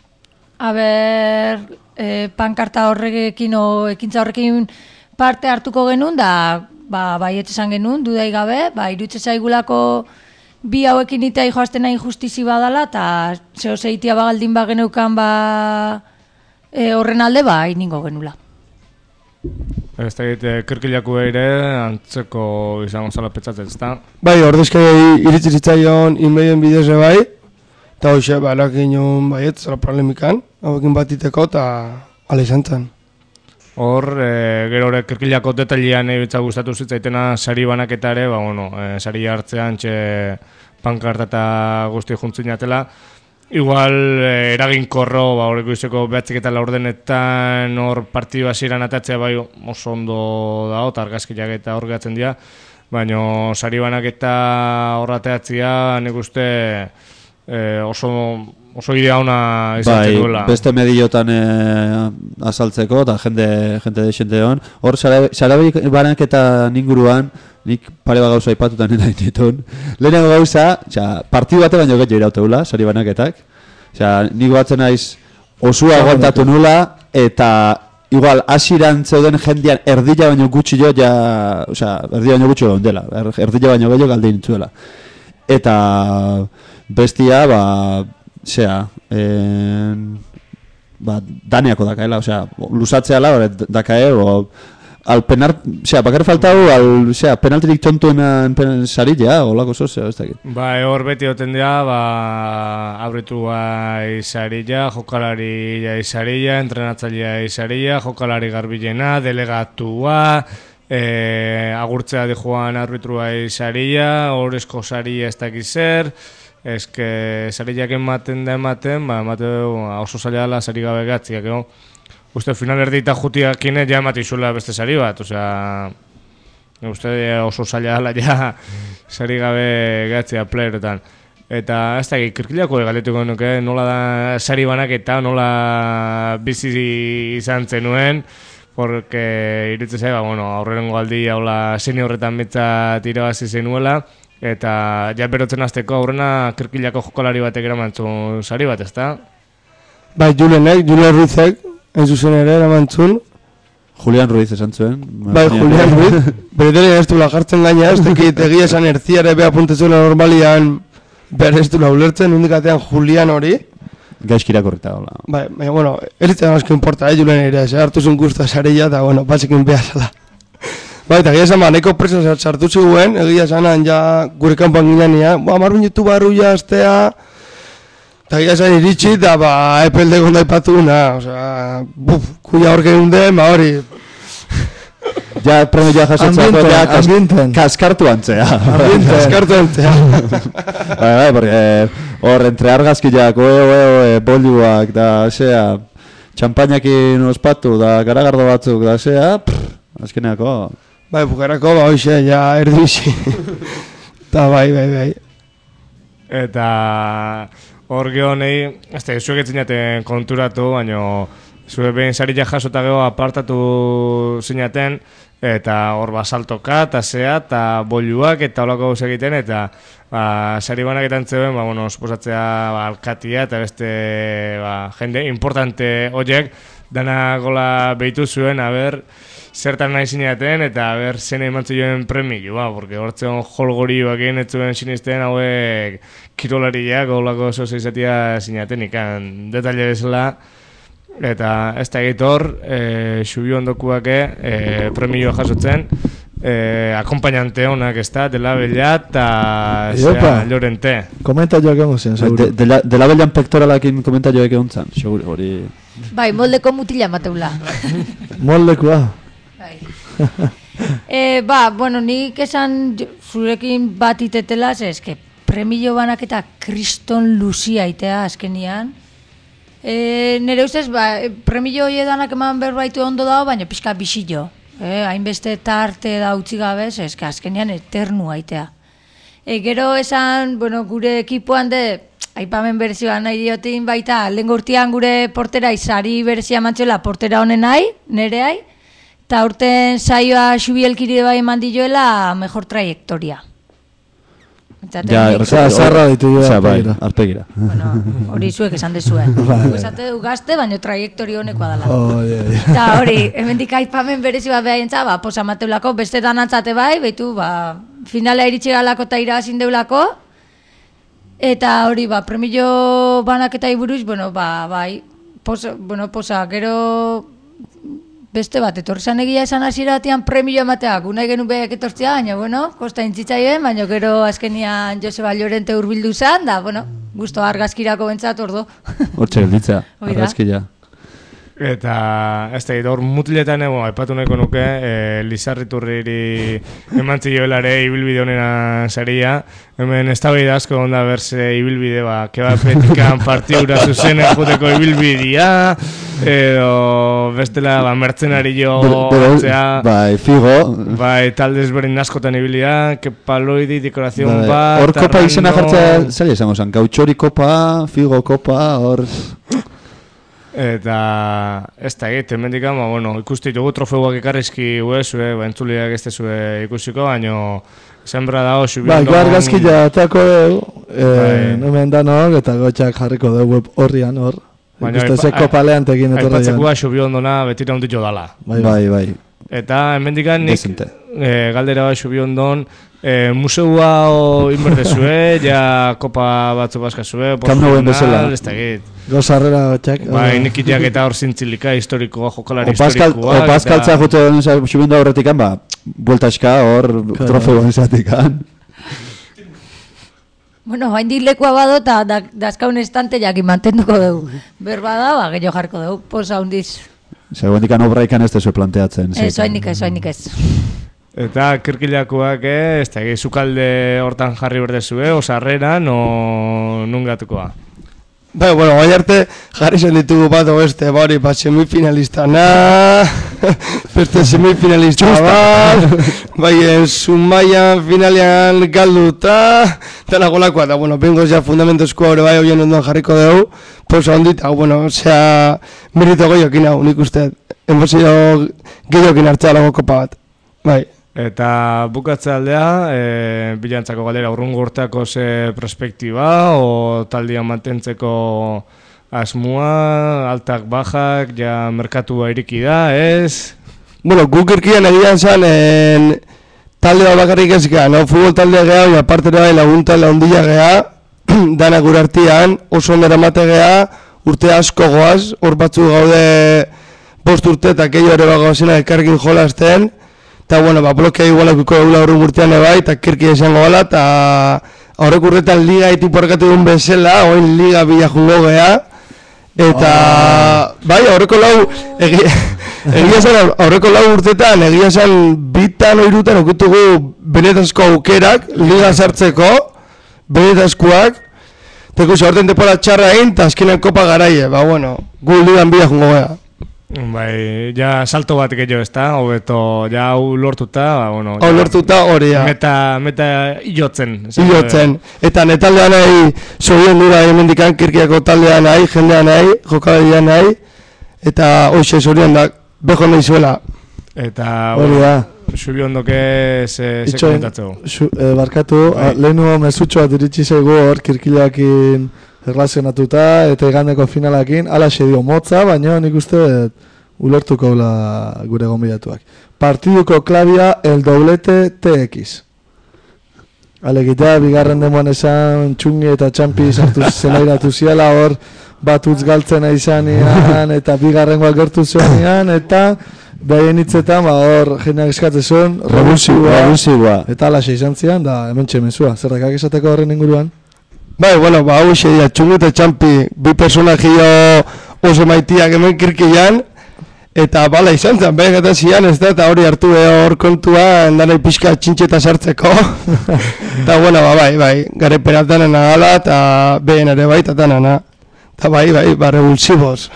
aber, eh, pankarta horrekin, o ekintza horrekin parte hartuko genuen, da, ba, baiet esan genuen, dudai gabe, ba, irutze zaigulako bi hauekin itea joazten nahi justizi badala, eta zeo zeitia bagaldin bageneukan ba e, horren alde, ba, iningo genula. Ez da egite, kirkilaku ere antzeko izango zala petzatzen, ez da? Bai, ordezkei iritsi zitzaion inmeien bidez bai, eta hoxe, ba, erakin joan baiet, zela problemikan, hauekin batiteko, eta ala izan zen. Hor, e, gero hori kirkilako detailean ebitza gustatu zitzaitena sari banaketare, ba, bueno, e, sari hartzean txe pankarta eta guzti juntzinatela. Igual, e, eraginkorro, ba, horreko izeko behatzik eta laurdenetan hor partidu hasieran atatzea bai oso ondo da, eta argazkiak eta hor gehatzen dira, baina sari banaketa horrateatzea nik uste e, oso... Oso idea ona izaten duela. Bai, beste mediotan e, azaltzeko, eta jende, jende desente hon. Hor, sarabi banaketa ninguruan, nik pare bat gauza ipatutan nena ditun. Lehenengo gauza, xa, partidu bate baino gehiago irauteula, sari banaketak. Xa, nik batzen naiz osua aguantatu nula, eta igual, asiran zeuden jendean erdila baino gutxi jo, ja, osea, erdila baino gutxi jo dela, erdila baino gehiago galde nintzuela. Eta bestia, ba, Zea, en, ba, daneako dakaela, osea, lusatzeala dakae, o, al penar, zea, bakar faltau, al, zea, penaltirik tontuenan pen, sarilla, o lako zozea, ez dakit. Ba, hor beti oten dira, ba, aurritua izarilla, jokalari izarilla, entrenatzailea izarilla, jokalari garbilena, delegatua, e, agurtzea di joan arbitrua izarilla, horrezko saria ez dakiz zer, Ez que sariak ematen da ematen, ba, emateu oso zaila dela sari gabe gatziak, ego. Uste, final erdita jutiakine ja emati zuela beste sari bat, osea... Uste, oso zaila dela ja sari gabe gatzia playeretan. Eta ez da, kirkiliako galetuko nuke, nola da sari banak eta nola bizi izan zenuen, porque iruditzen zaiba, bueno, aurrengo aldi haula seniorretan mitzat irabazi zenuela, eta ja berotzen azteko aurrena kirkilako jokalari batek eramantzun sari bat, ezta? Bai, Julenek, Julen Ruizek, hain zuzen ere eramantzun. Julian Ruiz esan zuen. Bai, Julian Ruiz. Beretere ez du jartzen gaina, ez tekit egia esan erziare beha puntezuela normalian behar ez du ulertzen, indikatean Julian hori. Gaizkirak horreta, hola. Bai, bai, bueno, ez ditzen asko importa, eh, Julen ere, ez hartu zuen guztua sareia, eta, bueno, batzekin behar zela. Bai, eta egia esan, ba, neko presa sartu ziguen, egia esanan, ja, gure kanpoan ginean, ba, marru minutu barru jaztea, eta egia esan iritsi, eta, ba, epelde gonda ipatuna, osea, buf, kuia hor gehunde, ma hori. Ja, premioa jasotzeako, ja, kas, kaskartu antzea. Kaskartu antzea. Bai, bai, porque hor, entre argazkiak, oe, oe, oe, boliuak, da, zea, txampainakin ospatu, da, garagardo batzuk, da, zea, azkeneako... Bai, bukarako, ba, hoxe, ja, erdibisi. Eta bai, bai, bai. Eta hor gehonei, ez da, zuek etzinaten konturatu, baina zuek behin sarila jasota geho apartatu zinaten, eta hor basaltoka, eta zea, eta boluak, eta holako gauz egiten, eta ba, sari banaketan zeuden, ba, bueno, suposatzea ba, alkatia, eta beste ba, jende importante horiek, dana gola behitu zuen, haber, zertan nahi zinaten, eta ber, zene emantzu joen premioa, porque hortzen jolgori bakien ez zuen sinisten hauek kirolariak, holako oso zeizatia zinaten ikan detalle bezala, eta ez da egitor, e, xubi ondokuake e, premioa jasotzen, e, akompainante honak ez da, dela bella eta Llorente. Komenta joak egon zen, seguro. Dela de, de bellan pektoralakin komenta joak egon zen, seguro, hori... Bai, moldeko mutila mateula. Moldekua. Bai. e, ba, bueno, nik esan zurekin bat itetela, eske premio banak eta kriston luzia itea azkenian. E, nere ustez, ba, premio hori edanak eman berbaitu ondo dago, baina pixka bisillo. E, hainbeste tarte da utzi gabez, eske azkenian eternua itea. E, gero esan, bueno, gure ekipuan de, aipamen berzioa nahi diotin baita, lehen urtean gure portera izari berzia mantzuela portera honen nahi, nere hai, eta urten saioa xubielkiri bai eman dioela mejor trayectoria. Ja, zarra ditu joa bai, arpegira. Bueno, hori zuek esan dezuen. Esate du gazte, baina trayektori honekoa dela. Oh, yeah, yeah. Eta hori, hemendik aipamen berezi bat behaientza, ba, posa mateulako, beste danantzate bai, behitu, ba, finala iritsi galako eta irabazin deulako, Eta hori, ba, premio banaketa buruz, bueno, ba, bai, posa, bueno, posa, gero beste bat, etorri zan egia esan hasieratean premio ematea, gu nahi genuen behak etortzea, baina, bueno, kosta intzitzaien, baina gero azkenian Joseba Llorente hurbildu zan, da, bueno, gusto argazkirako bentsat, ordo. Hortxe gelditza, argazkia. Eta, ez da, hor mutiletan ego, aipatu nahiko nuke, e, Lizarriturriri eman zioelare ibilbide honena saria. Hemen ez da behida asko onda berze ibilbide, ba, kebapetikan partiura zuzenen juteko ibilbidea, edo bestela, ba, mertzenari jo hartzea. Bai, figo. Bai, talde ezberdin askotan ibilia, kepaloidi, dekorazion bai, bat, hor kopa izena jartzea, zari esango zen, gautxori kopa, figo kopa, hor... Eta ez da egit, emendikan, ba, bueno, ikusti dugu trofeuak ekarrizki ue, zue, ba, entzuliak ez zue ikusiko, baino zenbra dago, subiondon... Ba, gargazkila atako dugu, hemen danok, eta gotxak jarriko dugu web horrian hor. Ikuste zeko palean tekin etorra dian. Aipatzekua subiondona betira onditxo dala. Bai, bai, bai. Eta hemendikan nik e, galdera bat subiondon, e, museua o inberdezue, ja kopa batzu bazkazue, profesional, ez da egit. Gozarrera gotxak. Bai, nik itiak eta hor zintzilika historikoa, jokalari historikoa. Opa azkaltza jute subiendo horretikan, ba, bueltaxka hor trofeo izatikan. Bueno, hain dilekua bado eta dazkaun estante jakin mantenduko dugu. Berbada, ba, gehiago jarko dugu, posa hundiz. Zer, dikan obra ikan ez dezu planteatzen. Ez, oainik ez, oainik ez. Eta kirkilakoak, eh, ez da, zukalde hortan jarri berdezue, osarreran, o nungatukoa? Bai, bueno, bai arte jarri zen ditugu bat oeste, bari, bat semifinalista na, beste semifinalista bat, bai, Zumaian finalean galduta, eta nagolakoa, eta, bueno, bengoz ja fundamentozkoa hori bai hoien ondoan jarriko dugu, posa ondit, hau, bueno, osea, merito gehiokin hau, nik uste, emozio gehiokin hartzea lago kopa bat, bai. Eta bukatze aldea, e, bilantzako galdera urrungo urteako ze perspektiba, o taldean mantentzeko asmua, altak, bajak, ja merkatua iriki da, ez? Bueno, guk irkian egian zan, en, talde bat bakarrik ez geha, no? Futbol taldea geha, oia parte ere bai lagunta laundila geha, dana gure artian, oso ondera mate geha, urte asko goaz, hor batzu gaude bost urte eta keio ere bagoazena elkarrekin jolazten, eta, bueno, ba, blokea igualakiko egula horren urtean ebai, eta kirkia izango gala, eta horrek urretan liga iti porkatu duen bezala, oin liga bila jungo geha, eta, oh. bai, horreko lau, egia, egia zen, horreko lau urtetan, egia zen, bitan oirutan okutugu benetazko aukerak, liga sartzeko, benetazkoak, teko horten depora txarra egin, eta azkenean kopa garaie, ba, bueno, gu ligan bila jungo geha. Bai, ja salto bat gehiago ez da, hobeto, ja hau lortuta, ba, bueno... Hau lortuta hori, ja. Meta, meta iotzen. Iotzen. Eta netaldean nahi, zorien dura emendikan, kirkiako taldean nahi, jendean nahi, jokaladean nahi, eta hoxe zorien da, beho nahi zuela. Eta, hori da. Zubi ondoke ze komentatzeu. Eh, barkatu, lehenu mesutxo bat iritsi zaigu hor, kirkilakin... erlazionatuta eta igandeko finalakin, ala dio motza, baina nik uste ulertuko gure gonbidatuak. Partiduko klabia el doblete T X. Alegita, bigarren demoan esan txungi eta txampi sartu zelairatu ziala, hor bat utz galtzena izanean eta bigarrengoak gertu zuenean, eta behien hitzetan, ba, hor jendeak eskatzen zuen, revulsiboa, eta ala izan zian, da hemen txemezua, zerrakak esateko horren inguruan? Bai, bueno, ba, hau xedia, txungu eta txampi, bi personajio oso maitiak hemen kirkian, eta bala izan zen, behar eta zian, ez da, eta hori hartu hor kontua, endanai pixka txintxeta sartzeko. Eta, bueno, ba, bai, bai, gare peratanen agala, eta behen ere bai, eta tanana. Eta bai, bai, ba, revulsibos.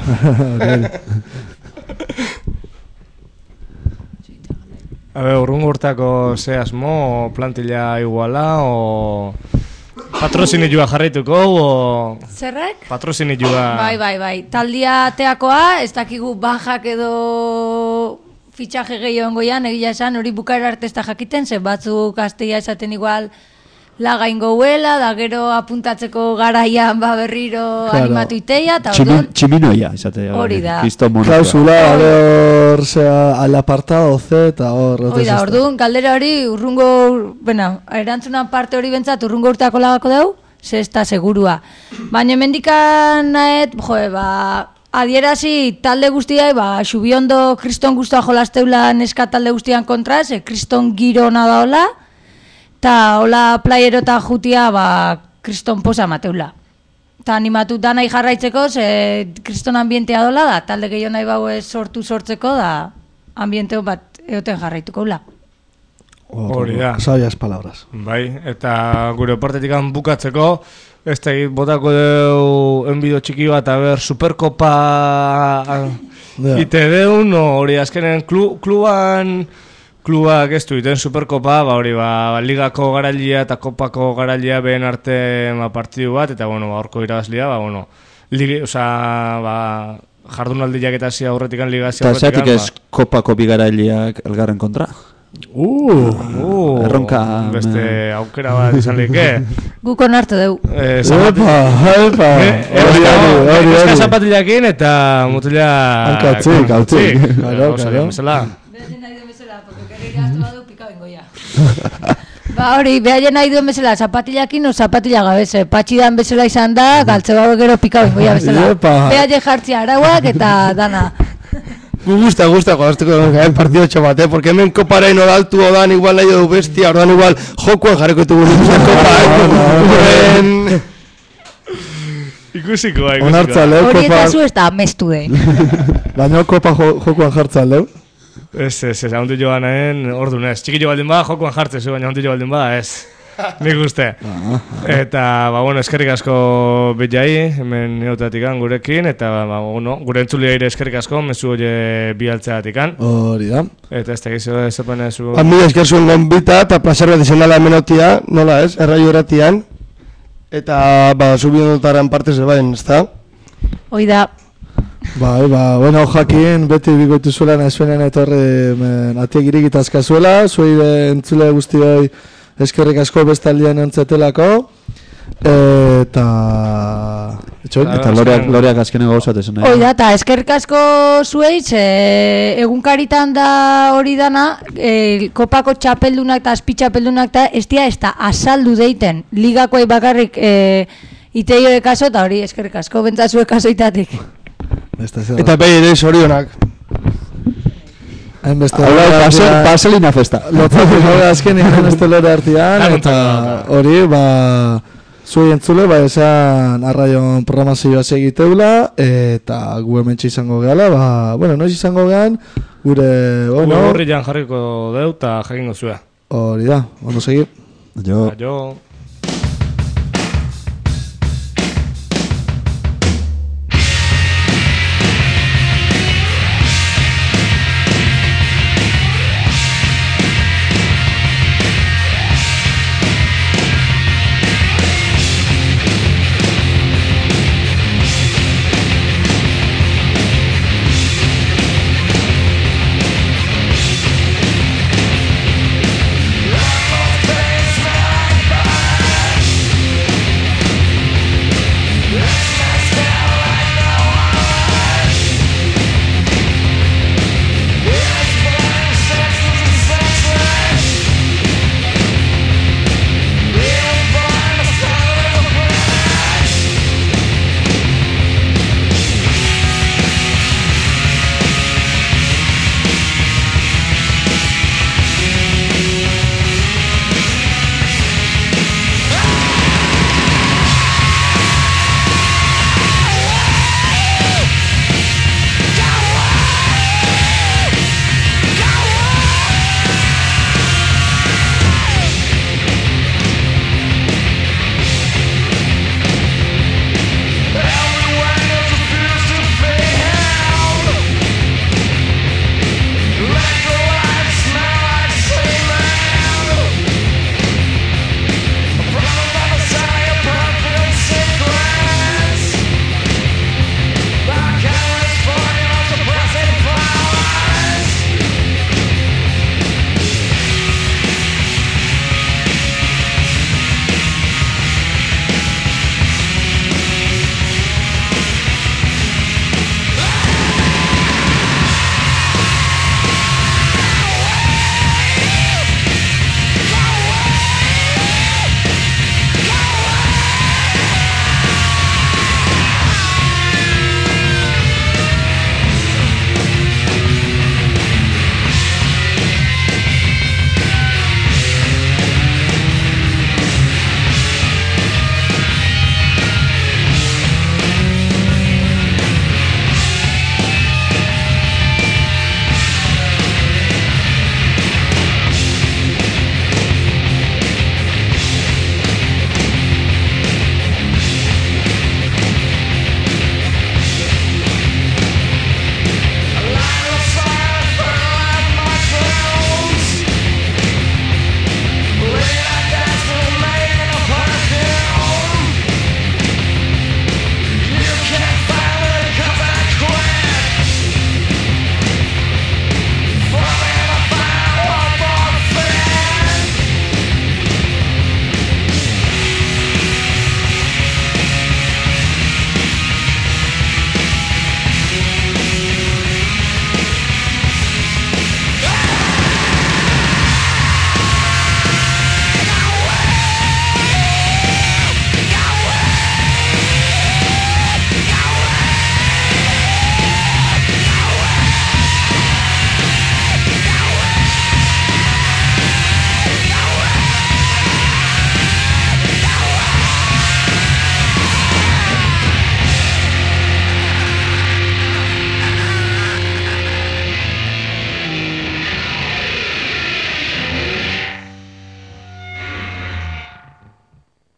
A ber, urrungo urtako ze asmo, plantilla iguala, o... Patrozinioa jarraituko, o... Zerrek? Patrozinioa... Bai, bai, bai. Taldia teakoa, ez dakigu bajak edo fitxaje gehiago goian, egia esan, hori bukaera arte ez da jakiten, ze batzuk astea esaten igual lagain gohuela, da gero apuntatzeko garaian ba berriro claro. Animatu iteia, eta orduan... Tximinoia, esate. Hori da. Klausula, hor, al apartado C, eta hor... Hori da, orduan, galdera hori, urrungo, bueno, erantzunan parte hori bentsat, urrungo urteako lagako dugu, ze ez da segurua. Baina mendikan nahet, joe, ba, adierazi talde guztiai, ba, Xubiondo kriston guztua jolasteula neska talde guztian kontra, ze kriston giro nada hola, eta hola playerota jutia, ba, kriston posa mateula. Eta animatu da nahi jarraitzeko, ze kriston ambientea dola da, talde gehiago nahi bau sortu sortzeko, da ambienteo bat eoten jarraituko ula. Hori da. Sabias palabras. Bai, eta gure portetik bukatzeko, ez da botako deu enbido txiki bat, a ber, Superkopa Yeah. ite deun, hori azkenen klu, kluban, klubak ez du iten Superkopa, ba hori, ba, ligako garailia eta kopako garailia behen arte ma, partidu bat, eta bueno, ba, orko irabazlia, ba, bueno, ligi, oza, ba, jardunaldiak eta zia horretikan, ligazia Eta horretikan, zeatik ez kopako bigaraileak elgarren kontra? Uh, uh, erronka, beste me... aukera bat izan lehike. Guk onartu deu. Eh, Epa, epa. Hori, hori, hori. Zapatilakin eta mutila... Hankatzik, hankatzik. Claro, claro. Behaien nahi duen bezala, porque kerri gaztu badu pika bengoia. Ba hori, behaien nahi duen bezala, zapatilakin o zapatila gabeze. Patxidan bezala izan da, galtze bau gero pika bengoia bezala. Behaien jartzia arauak eta dana. Gu gusta, gusta, jodazteko den partido txabate, porque hemen koparain oraltu odan igual nahi du bestia, ordan igual jokuan jarriko etugu nik kopa, eh? Ikusiko, ikusiko. Onartzaleu, Hori eta kopa... zu ez da amestu de. Baina kopa jo, jokuan jartzaleu. Ez, ez, ez, ahontu joan nahen, ordu nez. Txiki jo baldin ba, jokuan jartzezu, baina ahontu jo baldin ba, ez. Nik uste. Eta, ba, bueno, eskerrik asko bitjai, hemen neotatikan gurekin, eta, ba, bueno, gure entzulea ere eskerrik asko, mezu hori bialtzeatikan. Hori da. Eta ez tegizu ezepen ezu... Ambi esker zuen gonbita, eta placer bat izan dela hemenotia, nola ez, erraio eratian. Eta, ba, subiondotaren partez ebain, ez da? Hoi da. Bai, ba, bueno, jakin, beti bigoitu zuela nahizuenen etorri men, atiek irikita azkazuela, zuei entzule guztioi eskerrik asko bestaldian entzetelako, eta... Etxoin? Eta loreak, loreak azkenen gauzat esan nahi. Hoi da, eta eskerrik asko zuei, ze egunkaritan da hori dana, e, kopako txapeldunak eta azpi txapeldunak eta ez dia ez da azaldu deiten, ligakoai bakarrik e, iteio ekaso, eta hori eskerrik asko bentzazu ekaso itatik. Eta behi ere zorionak. Hainbeste Hau da, paselina festa. Lotzatik hori azken ikon ez telore artian, eta hori, ba... Zuei entzule, ba, esan arraion programazioa segiteula, eta gu hementxe izango gehala, ba, bueno, noiz izango gehan, gure, bueno... Horri jan jarriko deu, eta jakingo zua. Hori da, ondo segi. Jo. Jo...